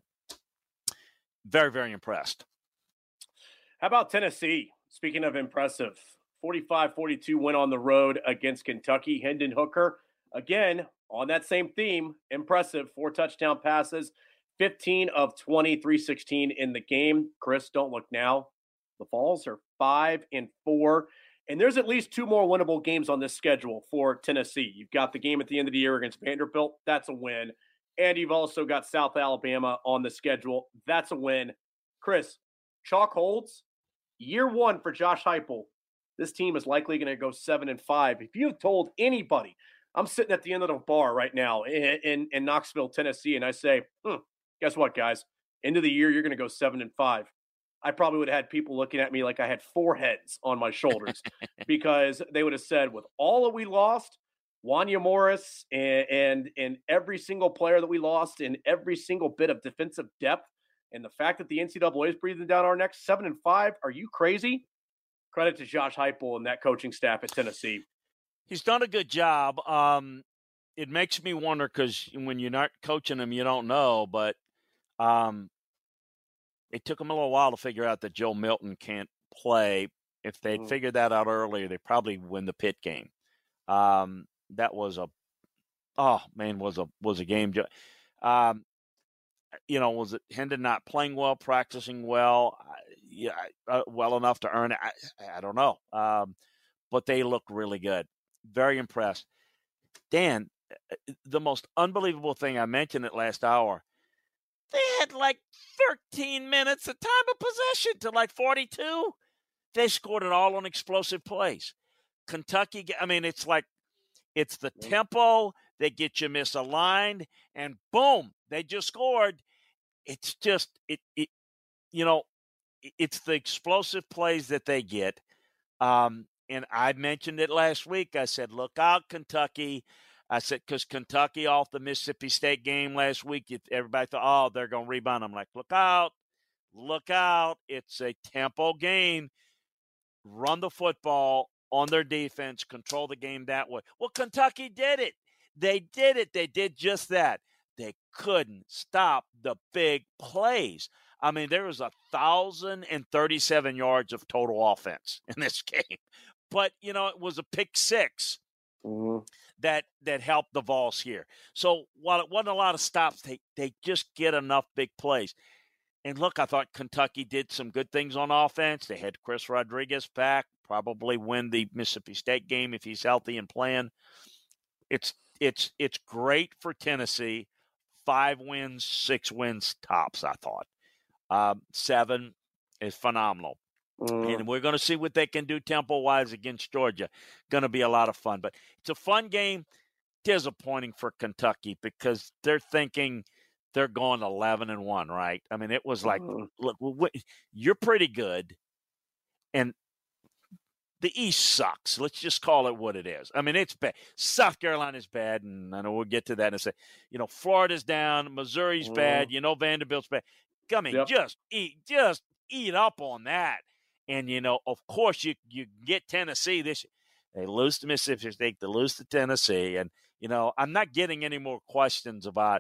very, very impressed. How about Tennessee? Speaking of impressive, 45-42 win on the road against Kentucky. Hendon Hooker, again, on that same theme, impressive. 4 touchdown passes, 15 of 20, 316 in the game. Chris, don't look now. The Vols are 5-4. And there's at least 2 more winnable games on this schedule for Tennessee. You've got the game at the end of the year against Vanderbilt. That's a win. And you've also got South Alabama on the schedule. That's a win. Chris, chalk holds. Year 1 for Josh Heupel. This team is likely going to go 7-5. If you have told anybody, I'm sitting at the end of the bar right now in Knoxville, Tennessee, and I say, guess what, guys? End of the year, you're going to go 7-5. I probably would have had people looking at me like I had 4 heads on my shoulders because they would have said, with all that we lost, Wanya Morris and every single player that we lost and every single bit of defensive depth, and the fact that the NCAA is breathing down our necks, 7-5, are you crazy? Credit to Josh Heupel and that coaching staff at Tennessee. He's done a good job. It makes me wonder, because when you're not coaching him, you don't know, but it took them a little while to figure out that Joe Milton can't play. If they'd figured that out earlier, they probably win the Pitt game. That was a game. Was it Hendon not playing well, practicing well? Well enough to earn it. I don't know. But they look really good. Very impressed. Dan, the most unbelievable thing, I mentioned it last hour, they had like 13 minutes of time of possession to like 42. They scored it all on explosive plays. Kentucky, it's the tempo. They get you misaligned, and boom, they just scored. It's just, it's the explosive plays that they get. And I mentioned it last week. I said, look out, Kentucky. I said, because Kentucky off the Mississippi State game last week, everybody thought, they're going to rebound. I'm like, look out. It's a tempo game. Run the football on their defense, control the game that way. Well, Kentucky did it. They did it. They did just that. They couldn't stop the big plays. I mean, there was 1,037 yards of total offense in this game. But, it was a pick 6 that helped the Vols here. So while it wasn't a lot of stops, they just get enough big plays. And look, I thought Kentucky did some good things on offense. They had Chris Rodriguez back, probably win the Mississippi State game if he's healthy and playing. It's great for Tennessee. 5 wins, 6 wins tops, I thought. 7 is phenomenal. And we're going to see what they can do tempo-wise against Georgia. Going to be a lot of fun. But it's a fun game. Disappointing for Kentucky because they're thinking they're going 11-1, right? I mean, it was like, look, you're pretty good, and the East sucks. Let's just call it what it is. I mean, it's bad. South Carolina's bad, and I know we'll get to that in a second. Florida's down. Missouri's bad. Vanderbilt's bad. Just eat up on that. And, of course, you get Tennessee this. They lose to Mississippi State. They lose to Tennessee. And, I'm not getting any more questions about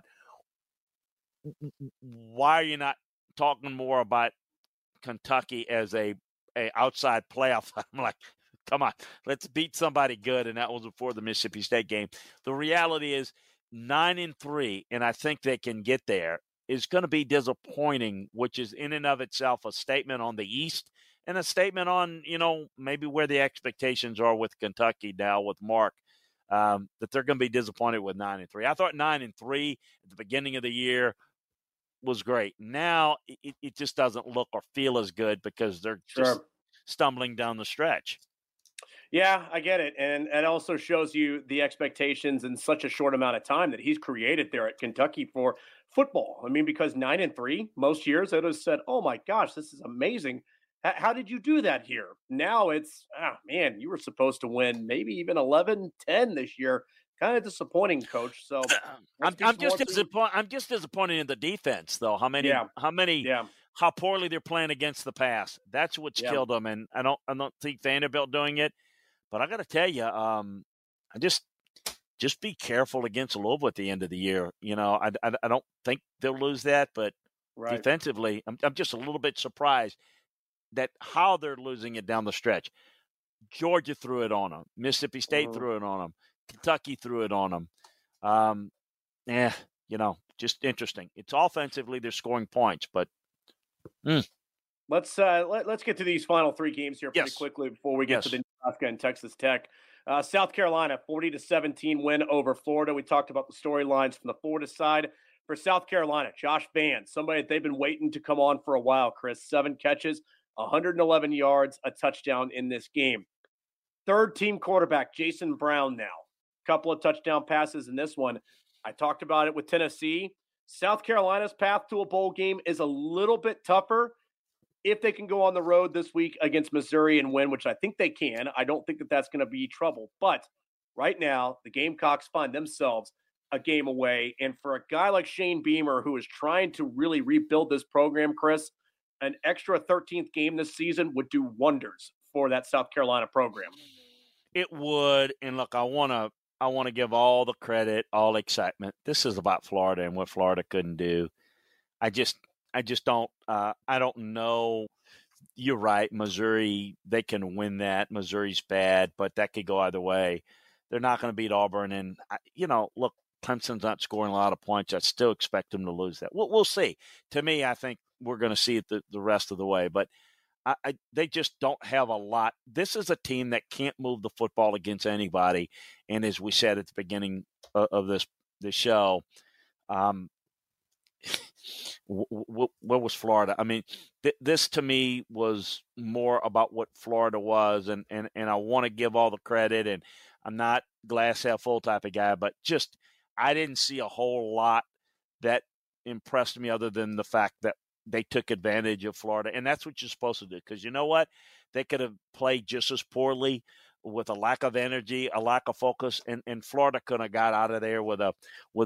why are you not talking more about Kentucky as a outside playoff. I'm like, come on, let's beat somebody good. And that was before the Mississippi State game. The reality is 9-3, and I think they can get there, is going to be disappointing, which is in and of itself a statement on the East and a statement on, maybe where the expectations are with Kentucky now with Mark, that they're going to be disappointed with 9-3. I thought 9-3 at the beginning of the year was great. Now it just doesn't look or feel as good because they're just stumbling down the stretch. Yeah, I get it. And it also shows you the expectations in such a short amount of time that he's created there at Kentucky for football. I mean, because 9-3, most years I would have said, oh my gosh, this is amazing. How did you do that here? Now it's, man, you were supposed to win maybe even 11-10 this year. Kind of disappointing, Coach. So I'm just disappointed in the defense, though. How poorly they're playing against the pass. That's what's killed them. And I don't think Vanderbilt doing it. But I got to tell you, I just be careful against Louisville at the end of the year. I don't think they'll lose that, but defensively, I'm just a little bit surprised that how they're losing it down the stretch. Georgia threw it on them. Mississippi State threw it on them. Kentucky threw it on them. Just interesting. It's offensively they're scoring points, but let's get to these final three games here pretty quickly before we get to the Nebraska and Texas Tech. South Carolina 40-17 win over Florida. We talked about the storylines from the Florida side. For South Carolina, Josh Vann, somebody that they've been waiting to come on for a while, Chris. 7 catches, 111 yards, a touchdown in this game. Third team quarterback, Jason Brown now. Couple of touchdown passes in this one. I talked about it with Tennessee. South Carolina's path to a bowl game is a little bit tougher if they can go on the road this week against Missouri and win, which I think they can. I don't think that that's going to be trouble. But right now, the Gamecocks find themselves a game away. And for a guy like Shane Beamer, who is trying to really rebuild this program, Chris, an extra 13th game this season would do wonders for that South Carolina program. It would. And look, I want to give all the credit, all excitement. This is about Florida and what Florida couldn't do. I just don't. I don't know. You're right. Missouri, they can win that. Missouri's bad, but that could go either way. They're not going to beat Auburn, and look, Clemson's not scoring a lot of points. I still expect them to lose that. We'll see. To me, I think we're going to see it the rest of the way, but they just don't have a lot. This is a team that can't move the football against anybody, and as we said at the beginning of this show, what was Florida? I mean, this to me was more about what Florida was, and I want to give all the credit, and I'm not glass half full type of guy, but just I didn't see a whole lot that impressed me other than the fact that they took advantage of Florida, and that's what you're supposed to do, because you know what? They could have played just as poorly with a lack of energy, a lack of focus, and Florida could have got out of there with a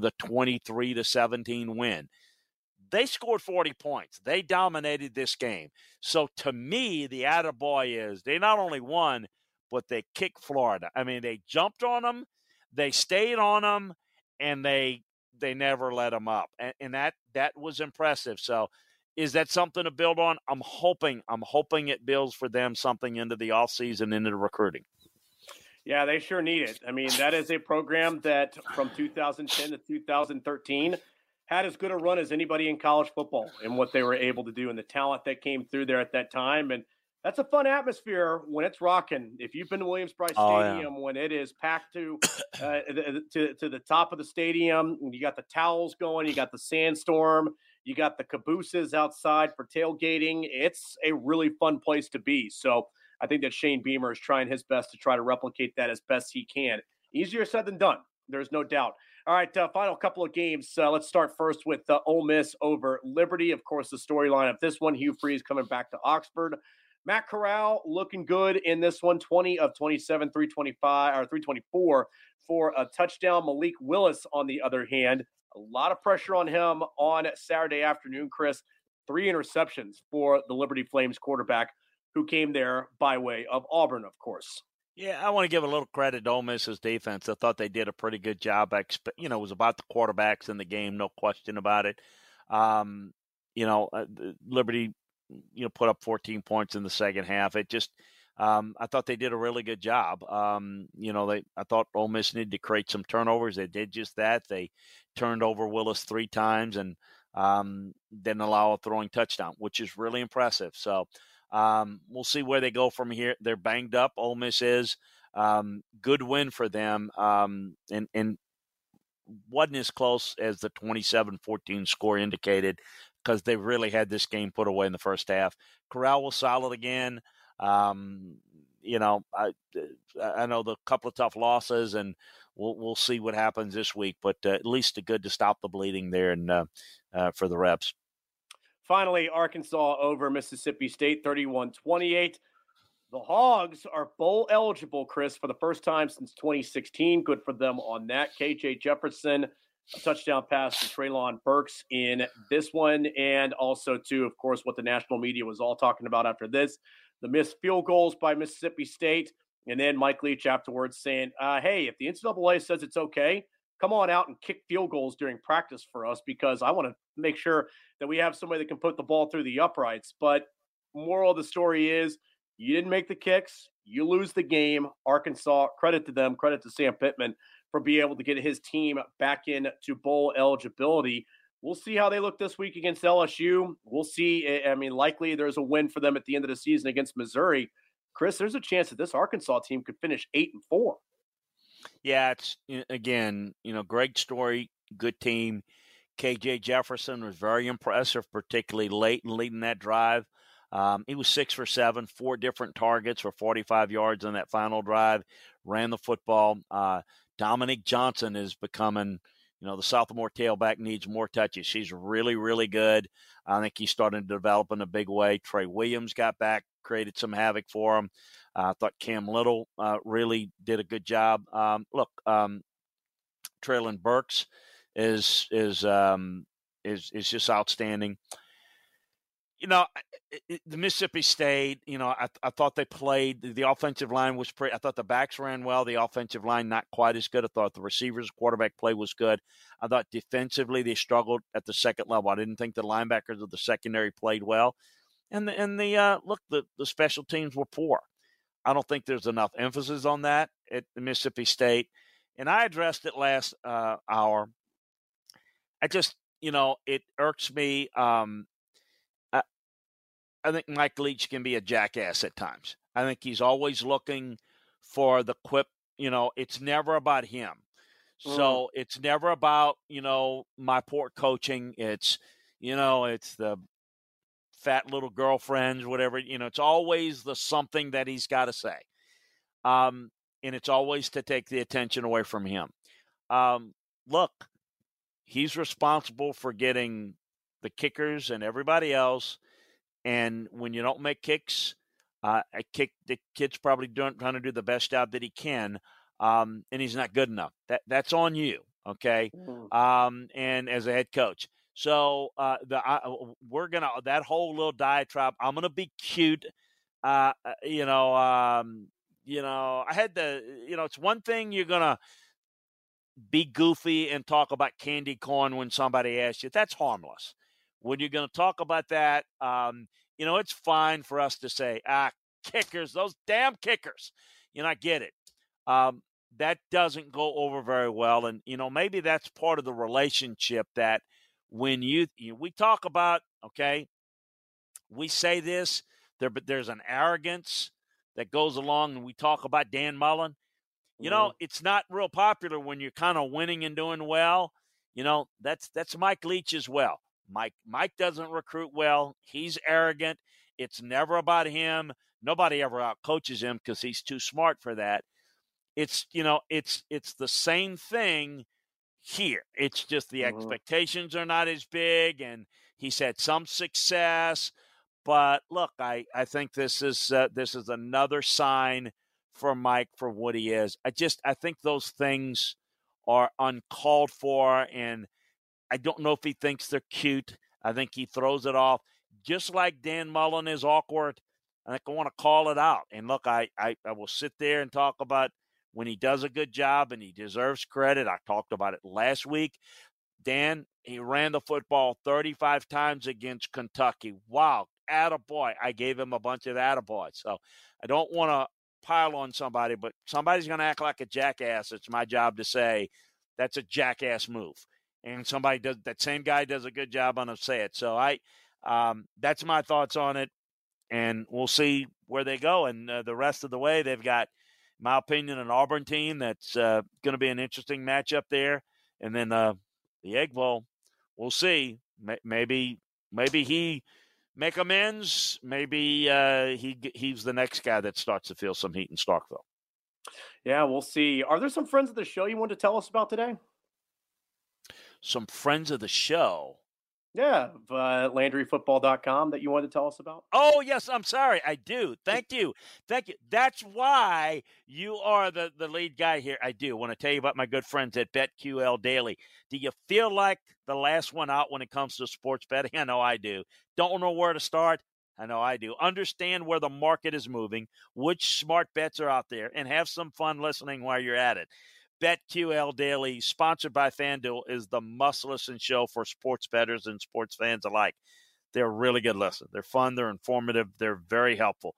23-17 win. They scored 40 points. They dominated this game. So to me, the attaboy is they not only won, but they kicked Florida. I mean, they jumped on them, they stayed on them, and they never let them up. And that was impressive. So is that something to build on? I'm hoping it builds for them something into the offseason, into the recruiting. Yeah, they sure need it. I mean, that is a program that from 2010 to 2013 had as good a run as anybody in college football and what they were able to do and the talent that came through there at that time. And that's a fun atmosphere when it's rocking. If you've been to Williams-Brice Stadium, when it is packed to the top of the stadium, you got the towels going, you got the sandstorm, you got the cabooses outside for tailgating. It's a really fun place to be. So I think that Shane Beamer is trying his best to try to replicate that as best he can. Easier said than done. There's no doubt. All right, final couple of games. Let's start first with Ole Miss over Liberty. Of course, the storyline of this one, Hugh Freeze coming back to Oxford. Matt Corral looking good in this one, 20 of 27, 324 for a touchdown. Malik Willis, on the other hand, a lot of pressure on him on Saturday afternoon, Chris. 3 interceptions for the Liberty Flames quarterback who came there by way of Auburn, of course. Yeah, I want to give a little credit to Ole Miss's defense. I thought they did a pretty good job. It was about the quarterbacks in the game, no question about it. Liberty, put up 14 points in the second half. It just, I thought they did a really good job. I thought Ole Miss needed to create some turnovers. They did just that. They turned over Willis 3 times and didn't allow a throwing touchdown, which is really impressive. So, We'll see where they go from here. They're banged up. Ole Miss is. Good win for them, and wasn't as close as the 27-14 score indicated because they really had this game put away in the first half. Corral was solid again. I know the couple of tough losses, and we'll see what happens this week. But at least good to stop the bleeding there and for the Rebs. Finally, Arkansas over Mississippi State, 31-28. The Hogs are bowl eligible, Chris, for the first time since 2016. Good for them on that. KJ Jefferson, a touchdown pass to Treylon Burks in this one. And also, too, of course, what the national media was all talking about after this, the missed field goals by Mississippi State. And then Mike Leach afterwards saying, hey, if the NCAA says it's okay, come on out and kick field goals during practice for us because I want to make sure that we have somebody that can put the ball through the uprights. But moral of the story is, you didn't make the kicks. You lose the game. Arkansas, credit to them, credit to Sam Pittman for being able to get his team back into bowl eligibility. We'll see how they look this week against LSU. We'll see. I mean, likely there's a win for them at the end of the season against Missouri. Chris, there's a chance that this Arkansas team could finish 8-4. Yeah, it's, again, Greg Story, good team. KJ Jefferson was very impressive, particularly late in leading that drive. He was 6 for 7, 4 different targets for 45 yards on that final drive, ran the football. Dominique Johnson is becoming, the sophomore tailback needs more touches. She's really, really good. I think he's starting to develop in a big way. Trey Williams got back, created some havoc for him. I thought Cam Little really did a good job. Treylon Burks is just outstanding. The Mississippi State, I thought they played. The offensive line was pretty. I thought the backs ran well. The offensive line not quite as good. I thought the receivers, quarterback play was good. I thought defensively they struggled at the second level. I didn't think the linebackers of the secondary played well, and the special teams were poor. I don't think there's enough emphasis on that at the Mississippi State, and I addressed it last hour. I just, it irks me. I think Mike Leach can be a jackass at times. I think he's always looking for the quip. It's never about him. So it's never about, my poor coaching. It's the fat little girlfriends, whatever. It's always the something that he's got to say. And it's always to take the attention away from him. Look, he's responsible for getting the kickers and everybody else. And when you don't make kicks, the kid's probably trying to do the best job that he can, and he's not good enough. That's on you, okay? And as a head coach, so we're gonna that whole little diatribe. I'm gonna be cute, I had the it's one thing you're gonna be goofy and talk about candy corn when somebody asks you. That's harmless. When you're going to talk about that, it's fine for us to say, kickers, those damn kickers. I get it. That doesn't go over very well. And, maybe that's part of the relationship that when we talk about, okay, we say this, but there's an arrogance that goes along, and we talk about Dan Mullen. It's not real popular when you're kind of winning and doing well. That's Mike Leach as well. Mike doesn't recruit well. He's arrogant. It's never about him. Nobody ever outcoaches him because he's too smart for that. It's the same thing here. It's just the expectations are not as big, and he's had some success. But look, I think this is another sign for Mike for what he is. I think those things are uncalled for, and I don't know if he thinks they're cute. I think he throws it off. Just like Dan Mullen is awkward, I think I want to call it out. And look, I will sit there and talk about when he does a good job and he deserves credit. I talked about it last week. Dan, he ran the football 35 times against Kentucky. Wow, attaboy. I gave him a bunch of attaboys. So I don't want to pile on somebody, but somebody's going to act like a jackass. It's my job to say that's a jackass move. And that same guy does a good job on to say it. So that's my thoughts on it. and we'll see where they go. And the rest of the way, they've got, in my opinion, an Auburn team that's going to be an interesting matchup there. And then the Egg Bowl, we'll see. Maybe he make amends. Maybe he's the next guy that starts to feel some heat in Starkville. Yeah, we'll see. Are there some friends of the show you want to tell us about today? Some friends of the show. Yeah, LandryFootball.com that you wanted to tell us about? Oh, yes, I'm sorry. I do. Thank you. That's why you are the lead guy here. I do want to tell you about my good friends at BetQL Daily. Do you feel like the last one out when it comes to sports betting? I know I do. Don't know where to start? I know I do. Understand where the market is moving, which smart bets are out there, and have some fun listening while you're at it. BetQL Daily, sponsored by FanDuel, is the must-listen show for sports bettors and sports fans alike. They're really good listen. They're fun. They're informative. They're very helpful.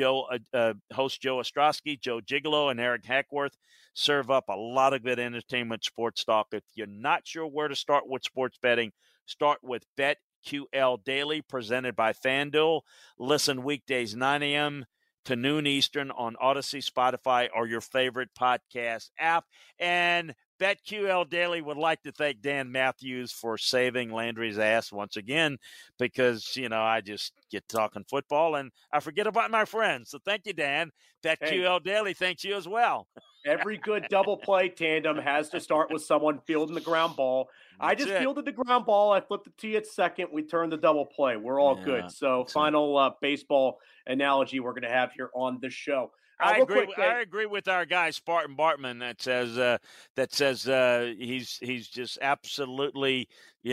Host Joe Ostrowski, Joe Gigolo, and Eric Hackworth serve up a lot of good entertainment sports talk. If you're not sure where to start with sports betting, start with BetQL Daily, presented by FanDuel. Listen weekdays 9 a.m. to noon Eastern on Odyssey, Spotify, or your favorite podcast app. And BetQL Daily would like to thank Dan Matthews for saving Landry's ass once again, because, I just get talking football and I forget about my friends. So thank you, Dan. BetQL Daily thanks you as well. Every good double play tandem has to start with someone fielding the ground ball. I just fielded the ground ball. I flipped the tee at second. We turned the double play. We're all good. So final baseball analogy we're going to have here on the show. I agree with our guy Spartan Bartman that says he's just absolutely,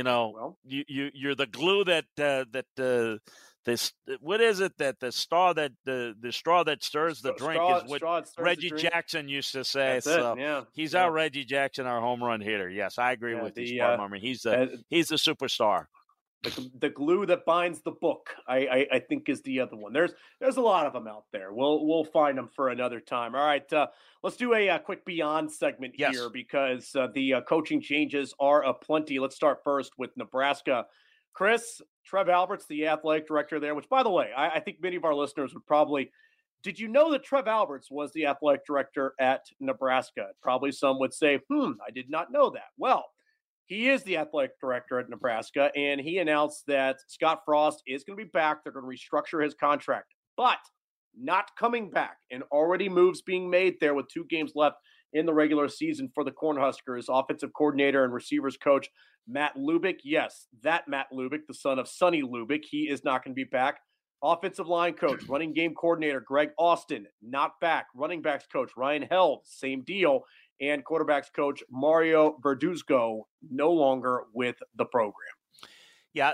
you're the glue that this, what is it, that the straw that stirs the drink is what Reggie Jackson used to say. He's our Reggie Jackson, our home run hitter. Yes, I agree with you, Spartan Bartman. He's the superstar. The glue that binds the book, I think, is the other one. There's a lot of them out there. We'll find them for another time. All right, let's do a quick Beyond segment here, because the coaching changes are aplenty. Let's start first with Nebraska. Chris, Trev Alberts, the athletic director there, which, by the way, I think many of our listeners would probably – did you know that Trev Alberts was the athletic director at Nebraska? Probably some would say, I did not know that. Well, he is the athletic director at Nebraska, and he announced that Scott Frost is going to be back. They're going to restructure his contract, but not coming back. And already moves being made there with 2 games left in the regular season for the Cornhuskers. Offensive coordinator and receivers coach Matt Lubick. Yes, that Matt Lubick, the son of Sonny Lubick. He is not going to be back. Offensive line coach, running game coordinator Greg Austin, not back. Running backs coach Ryan Held, same deal. And quarterbacks coach Mario Verduzco, no longer with the program. Yeah,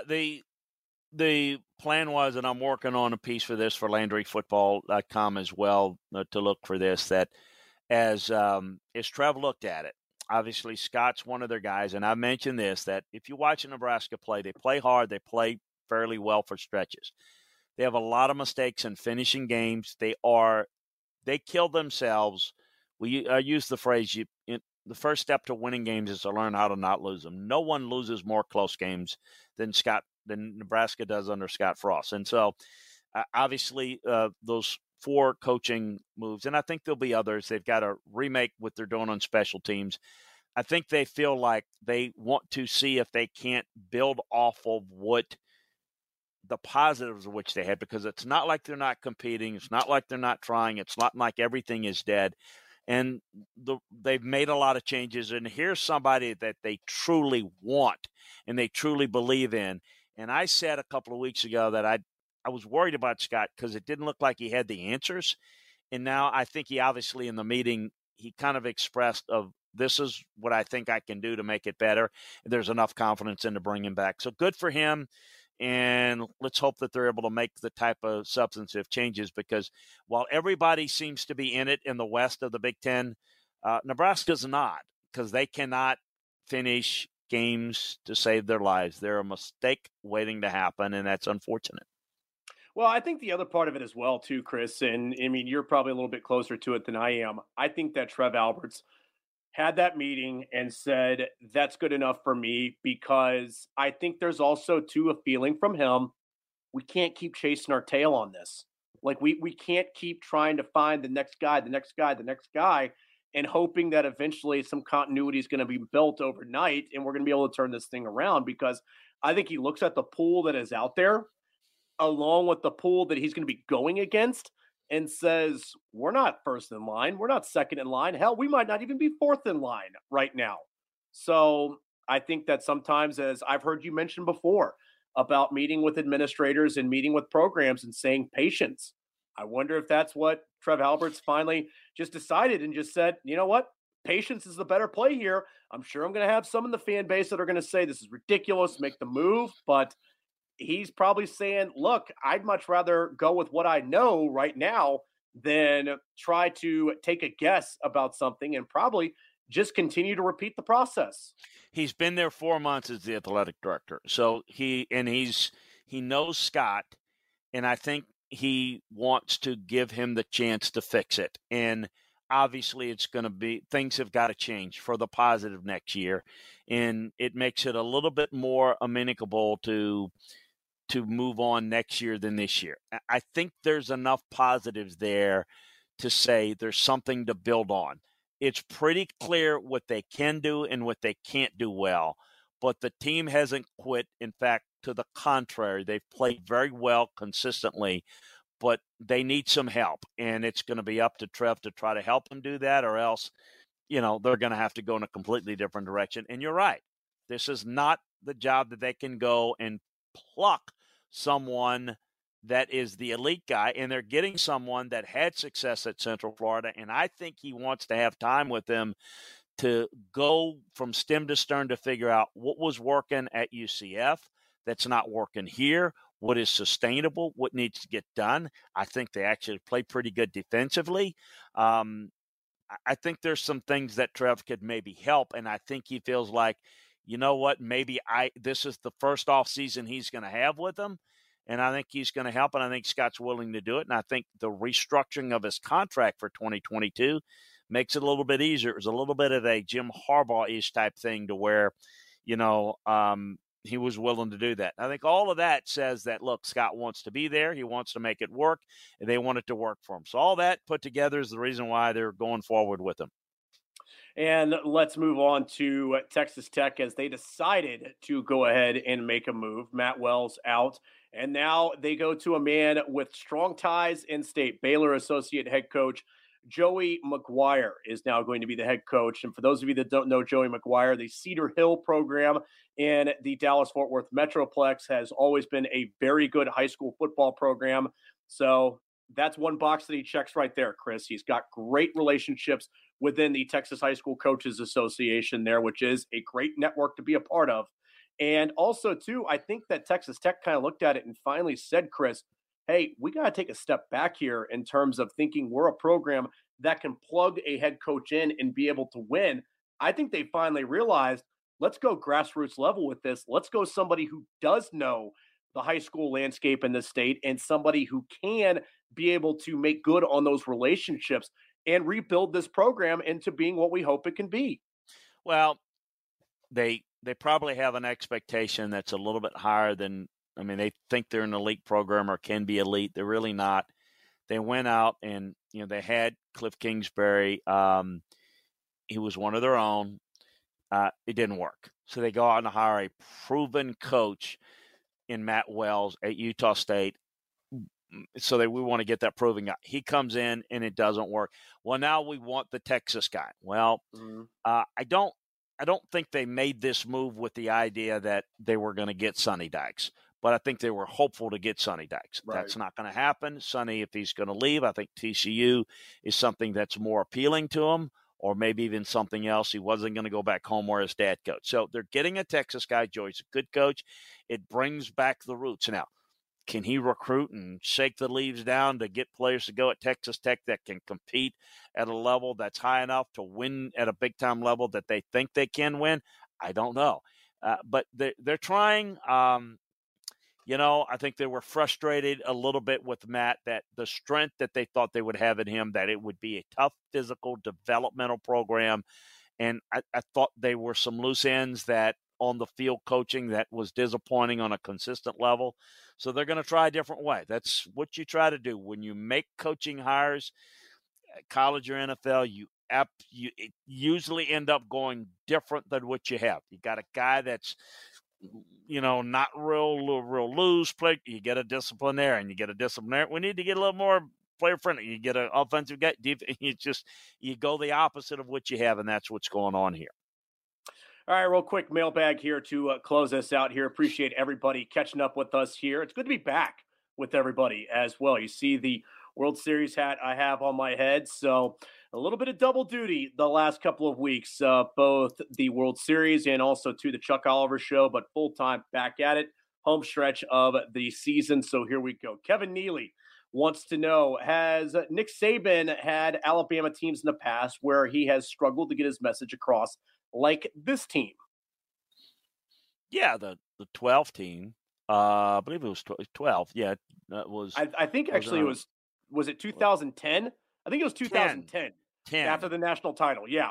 the plan was, and I'm working on a piece for this for LandryFootball.com as well to look for this, that as Trev looked at it, obviously Scott's one of their guys, and I mentioned this, that if you watch Nebraska play, they play hard, they play fairly well for stretches. They have a lot of mistakes in finishing games. They kill themselves. I use the phrase, the first step to winning games is to learn how to not lose them. No one loses more close games than Nebraska does under Scott Frost. And so, obviously, those 4 coaching moves, and I think there'll be others. They've got to remake what they're doing on special teams. I think they feel like they want to see if they can't build off of what the positives of which they had, because it's not like they're not competing. It's not like they're not trying. It's not like everything is dead. And they've made a lot of changes. And here's somebody that they truly want and they truly believe in. And I said a couple of weeks ago that I was worried about Scott because it didn't look like he had the answers. And now I think he obviously in the meeting, he kind of expressed of, this is what I think I can do to make it better. There's enough confidence in to bring him back. So good for him. And let's hope that they're able to make the type of substantive changes, because while everybody seems to be in it in the West of the Big Ten, Nebraska's not, because they cannot finish games to save their lives. They're a mistake waiting to happen, and that's unfortunate. Well, I think the other part of it as well, too, Chris, and I mean, you're probably a little bit closer to it than I am. I think that Trev Alberts had that meeting and said, that's good enough for me, because I think there's also, too, a feeling from him we can't keep chasing our tail on this. Like we can't keep trying to find the next guy, the next guy, the next guy, and hoping that eventually some continuity is going to be built overnight and we're going to be able to turn this thing around. Because I think he looks at the pool that is out there along with the pool that he's going to be going against and says, we're not first in line. We're not second in line. Hell, we might not even be fourth in line right now. So I think that sometimes, as I've heard you mention before, about meeting with administrators and meeting with programs and saying patience. I wonder if that's what Trev Alberts finally just decided and just said, you know what? Patience is the better play here. I'm sure I'm going to have some in the fan base that are going to say this is ridiculous, make the move. But he's probably saying, look, I'd much rather go with what I know right now than try to take a guess about something and probably just continue to repeat the process. He's been there 4 months as the athletic director. So he knows Scott, and I think he wants to give him the chance to fix it. And obviously it's going to be, things have got to change for the positive next year. And it makes it a little bit more amenable to move on next year than this year. I think there's enough positives there to say there's something to build on. It's pretty clear what they can do and what they can't do well, but the team hasn't quit. In fact, to the contrary, they've played very well consistently, but they need some help, and it's going to be up to Trev to try to help them do that, or else, they're going to have to go in a completely different direction. And you're right. This is not the job that they can go and pluck someone that is the elite guy, and they're getting someone that had success at Central Florida, and I think he wants to have time with them to go from stem to stern to figure out what was working at UCF that's not working here, what is sustainable, what needs to get done. I think they actually play pretty good defensively. I think there's some things that Trev could maybe help, and I think he feels like, you know what, maybe this is the first off season he's going to have with them. And I think he's going to help, and I think Scott's willing to do it. And I think the restructuring of his contract for 2022 makes it a little bit easier. It was a little bit of a Jim Harbaugh-ish type thing to where, he was willing to do that. I think all of that says that, look, Scott wants to be there. He wants to make it work, and they want it to work for him. So all that put together is the reason why they're going forward with him. And let's move on to Texas Tech as they decided to go ahead and make a move. Matt Wells out. And now they go to a man with strong ties in state. Baylor associate head coach Joey McGuire is now going to be the head coach. And for those of you that don't know Joey McGuire, the Cedar Hill program in the Dallas-Fort Worth Metroplex has always been a very good high school football program. So that's one box that he checks right there, Chris. He's got great relationships within the Texas High School Coaches Association there, which is a great network to be a part of. And also, too, I think that Texas Tech kind of looked at it and finally said, Chris, hey, we got to take a step back here in terms of thinking we're a program that can plug a head coach in and be able to win. I think they finally realized, let's go grassroots level with this. Let's go somebody who does know the high school landscape in the state and somebody who can be able to make good on those relationships and rebuild this program into being what we hope it can be. Well, they probably have an expectation that's a little bit higher than, they think they're an elite program or can be elite. They're really not. They went out and, they had Cliff Kingsbury. He was one of their own. It didn't work. So they go out and hire a proven coach in Matt Wells at Utah State. So we want to get that proven guy. He comes in and it doesn't work. Well, now we want the Texas guy. Well, I don't think they made this move with the idea that they were going to get Sonny Dykes, but I think they were hopeful to get Sonny Dykes. Right. That's not going to happen. Sonny, if he's going to leave, I think TCU is something that's more appealing to him, or maybe even something else. He wasn't going to go back home where his dad coached. So they're getting a Texas guy. Joey's a good coach. It brings back the roots. Now, can he recruit and shake the leaves down to get players to go at Texas Tech that can compete at a level that's high enough to win at a big-time level that they think they can win? I don't know. But they're trying. I think they were frustrated a little bit with Matt, that the strength that they thought they would have in him, that it would be a tough physical developmental program. And I thought they were some loose ends that on the field coaching that was disappointing on a consistent level. So they're going to try a different way. That's what you try to do when you make coaching hires, college or NFL. You usually end up going different than what you have. You got a guy that's not real loose play. You get a disciplinarian. You get a disciplinarian. We need to get a little more player friendly. You get an offensive guy. You go the opposite of what you have, and that's what's going on here. All right, real quick mailbag here to close us out here. Appreciate everybody catching up with us here. It's good to be back with everybody as well. You see the World Series hat I have on my head, so a little bit of double duty the last couple of weeks, both the World Series and also to the Chuck Oliver Show, but full-time back at it, home stretch of the season. So here we go. Kevin Neely wants to know, has Nick Saban had Alabama teams in the past where he has struggled to get his message across like this team? Yeah, the 12 team. I believe it was 12. Yeah, that was. I think actually it was it 2010? I think it was 2010. 10. After the national title, yeah.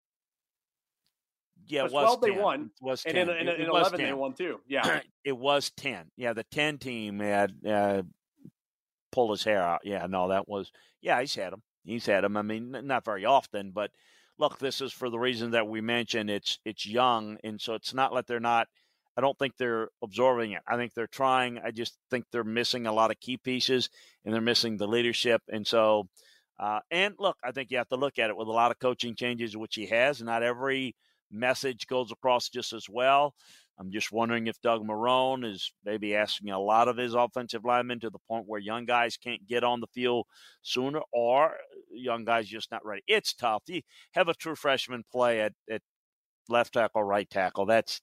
Yeah, it was 12 10. they won. It was 10. And in 11 they won too. Yeah. It was 10. Yeah, the 10 team had pulled his hair out. Yeah, no, that was – yeah, he's had them. I mean, not very often, but look, this is for the reason that we mentioned. It's young, and so it's not like they're not – I don't think they're absorbing it. I think they're trying. I just think they're missing a lot of key pieces, and they're missing the leadership. And so and look, I think you have to look at it with a lot of coaching changes, which he has. Not every message goes across just as well. I'm just wondering if Doug Marrone is maybe asking a lot of his offensive linemen to the point where young guys can't get on the field sooner, or young guys just not ready. It's tough. You have a true freshman play at left tackle, right tackle. That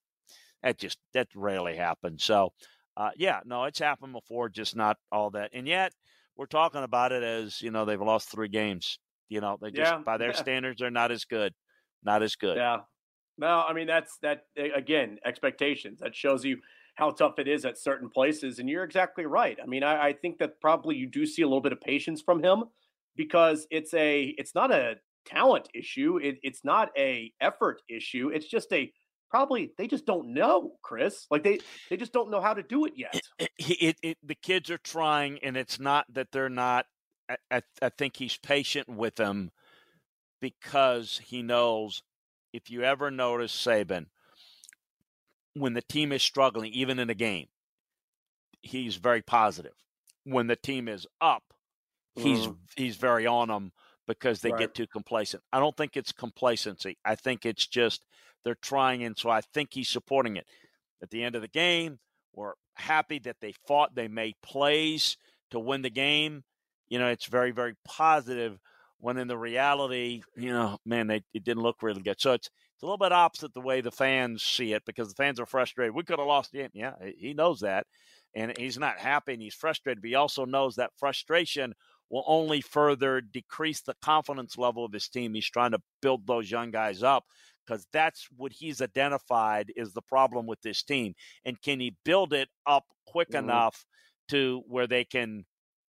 rarely happens. So, it's happened before, just not all that. And yet we're talking about it as, they've lost 3 games. They just, by their standards, they're not as good. Not as good. Yeah. No, I mean, that again, expectations. That shows you how tough it is at certain places. And you're exactly right. I mean, I think that probably you do see a little bit of patience from him, because it's not a talent issue. It's not a effort issue. It's just probably they just don't know, Chris. Like they just don't know how to do it yet. The kids are trying, and it's not that they're not. I think he's patient with them because he knows, if you ever notice Saban, when the team is struggling, even in a game, he's very positive. When the team is up, he's very on them because they get too complacent. I don't think it's complacency. I think it's just they're trying, and so I think he's supporting it. At the end of the game, we're happy that they fought. They made plays to win the game. It's very, very positive, when in the reality, it didn't look really good. So it's a little bit opposite the way the fans see it, because the fans are frustrated. We could have lost the game. Yeah, he knows that. And he's not happy and he's frustrated, but he also knows that frustration will only further decrease the confidence level of his team. He's trying to build those young guys up, because that's what he's identified is the problem with this team. And can he build it up quick enough to where they can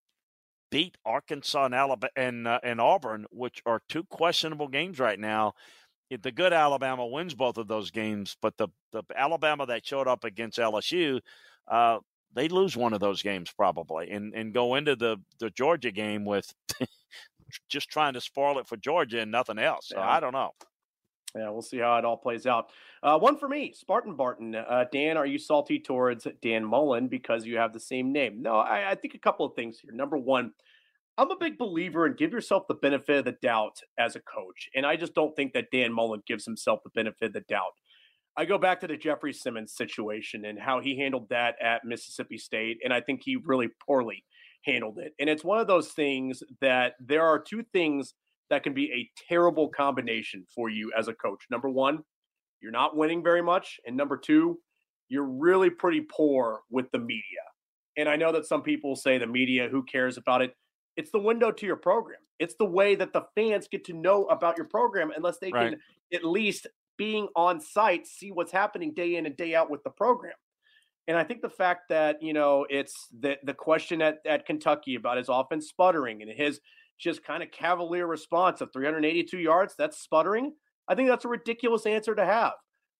beat Arkansas and Alabama and Auburn, which are 2 questionable games right now. The good Alabama wins both of those games, but the Alabama that showed up against LSU, they lose one of those games probably, and go into the Georgia game with just trying to spoil it for Georgia and nothing else. So I don't know. Yeah, we'll see how it all plays out. One for me, Spartan Barton. Dan, are you salty towards Dan Mullen because you have the same name? No, I think a couple of things here. Number one, I'm a big believer in give yourself the benefit of the doubt as a coach. And I just don't think that Dan Mullen gives himself the benefit of the doubt. I go back to the Jeffrey Simmons situation and how he handled that at Mississippi State. And I think he really poorly handled it. And it's one of those things that there are 2 things that can be a terrible combination for you as a coach. Number one, you're not winning very much. And number 2, you're really pretty poor with the media. And I know that some people say the media, who cares about it? It's the window to your program. It's the way that the fans get to know about your program, unless they can at least, being on site, see what's happening day in and day out with the program. And I think the fact that, it's the question at Kentucky about his offense sputtering and his just kind of cavalier response of 382 yards, that's sputtering. I think that's a ridiculous answer to have.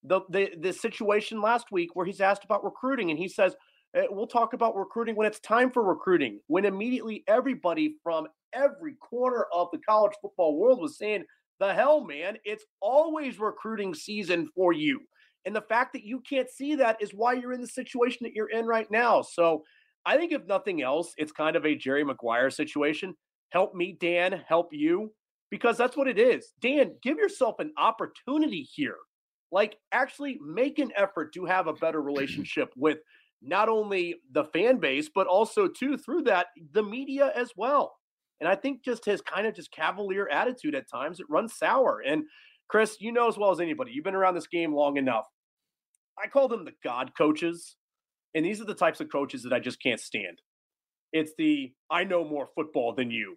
the situation last week where he's asked about recruiting, and he says, we'll talk about recruiting when it's time for recruiting, when immediately everybody from every corner of the college football world was saying, the hell, man, it's always recruiting season for you. And the fact that you can't see that is why you're in the situation that you're in right now. So I think if nothing else, it's kind of a Jerry Maguire situation. Help me, Dan, help you, because that's what it is. Dan, give yourself an opportunity here. Like, actually make an effort to have a better relationship with not only the fan base, but also, too, through that, the media as well. And I think just his kind of just cavalier attitude at times, it runs sour. And Chris, you know as well as anybody, you've been around this game long enough. I call them the God coaches. And these are the types of coaches that I just can't stand. It's the, I know more football than you.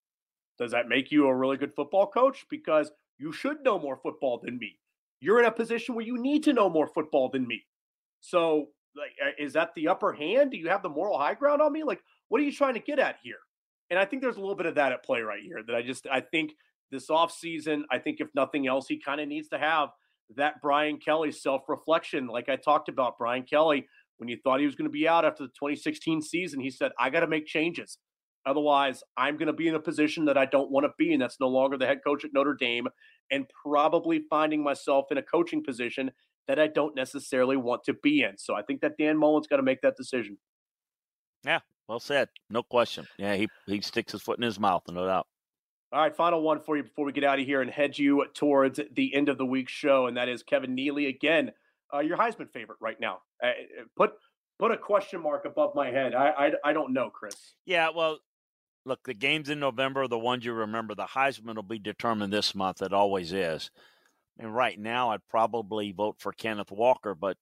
Does that make you a really good football coach? Because you should know more football than me. You're in a position where you need to know more football than me. So, like, is that the upper hand? Do you have the moral high ground on me? Like, what are you trying to get at here? And I think there's a little bit of that at play right here that I think this offseason, I think if nothing else, he kind of needs to have that Brian Kelly self-reflection. Like I talked about, Brian Kelly, when you thought he was going to be out after the 2016 season, he said, I got to make changes. Otherwise, I'm going to be in a position that I don't want to be in. That's no longer the head coach at Notre Dame, and probably finding myself in a coaching position that I don't necessarily want to be in. So I think that Dan Mullen's got to make that decision. Yeah, well said. No question. Yeah, he sticks his foot in his mouth, no doubt. All right, final one for you before we get out of here and head you towards the end of the week's show, and that is Kevin Neely again. Your Heisman favorite right now. Put a question mark above my head. I don't know, Chris. Yeah, well, look, the games in November are the ones you remember. The Heisman will be determined this month. It always is. And right now, I'd probably vote for Kenneth Walker, but,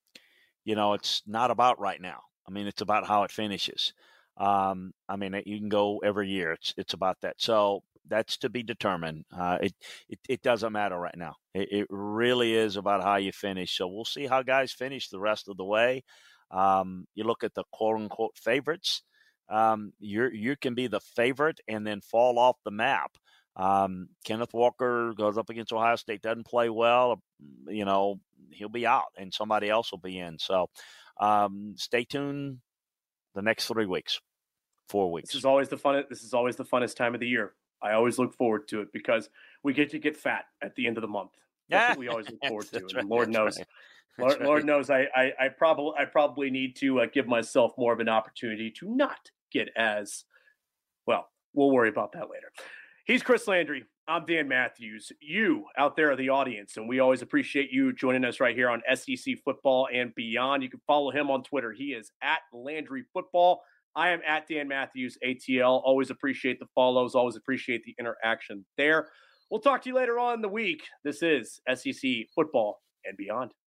it's not about right now. I mean, it's about how it finishes. I mean, you can go every year. It's about that. So that's to be determined. It doesn't matter right now. It really is about how you finish. So we'll see how guys finish the rest of the way. You look at the quote-unquote favorites. You can be the favorite and then fall off the map. Kenneth Walker goes up against Ohio State, doesn't play well, he'll be out and somebody else will be in. So stay tuned the next 3 weeks, 4 weeks. This is always the funnest time of the year. I always look forward to it because we get to get fat at the end of the month. That's what we always look forward to. Right, Lord knows. Right. Lord knows I probably need to give myself more of an opportunity to not get as well. We'll worry about that later. He's Chris Landry. I'm Dan Matthews. You out there are the audience, and we always appreciate you joining us right here on SEC Football and Beyond. You can follow him on Twitter. He is at Landry Football. I am at Dan Matthews ATL. Always appreciate the follows. Always appreciate the interaction there. We'll talk to you later on in the week. This is SEC Football and Beyond.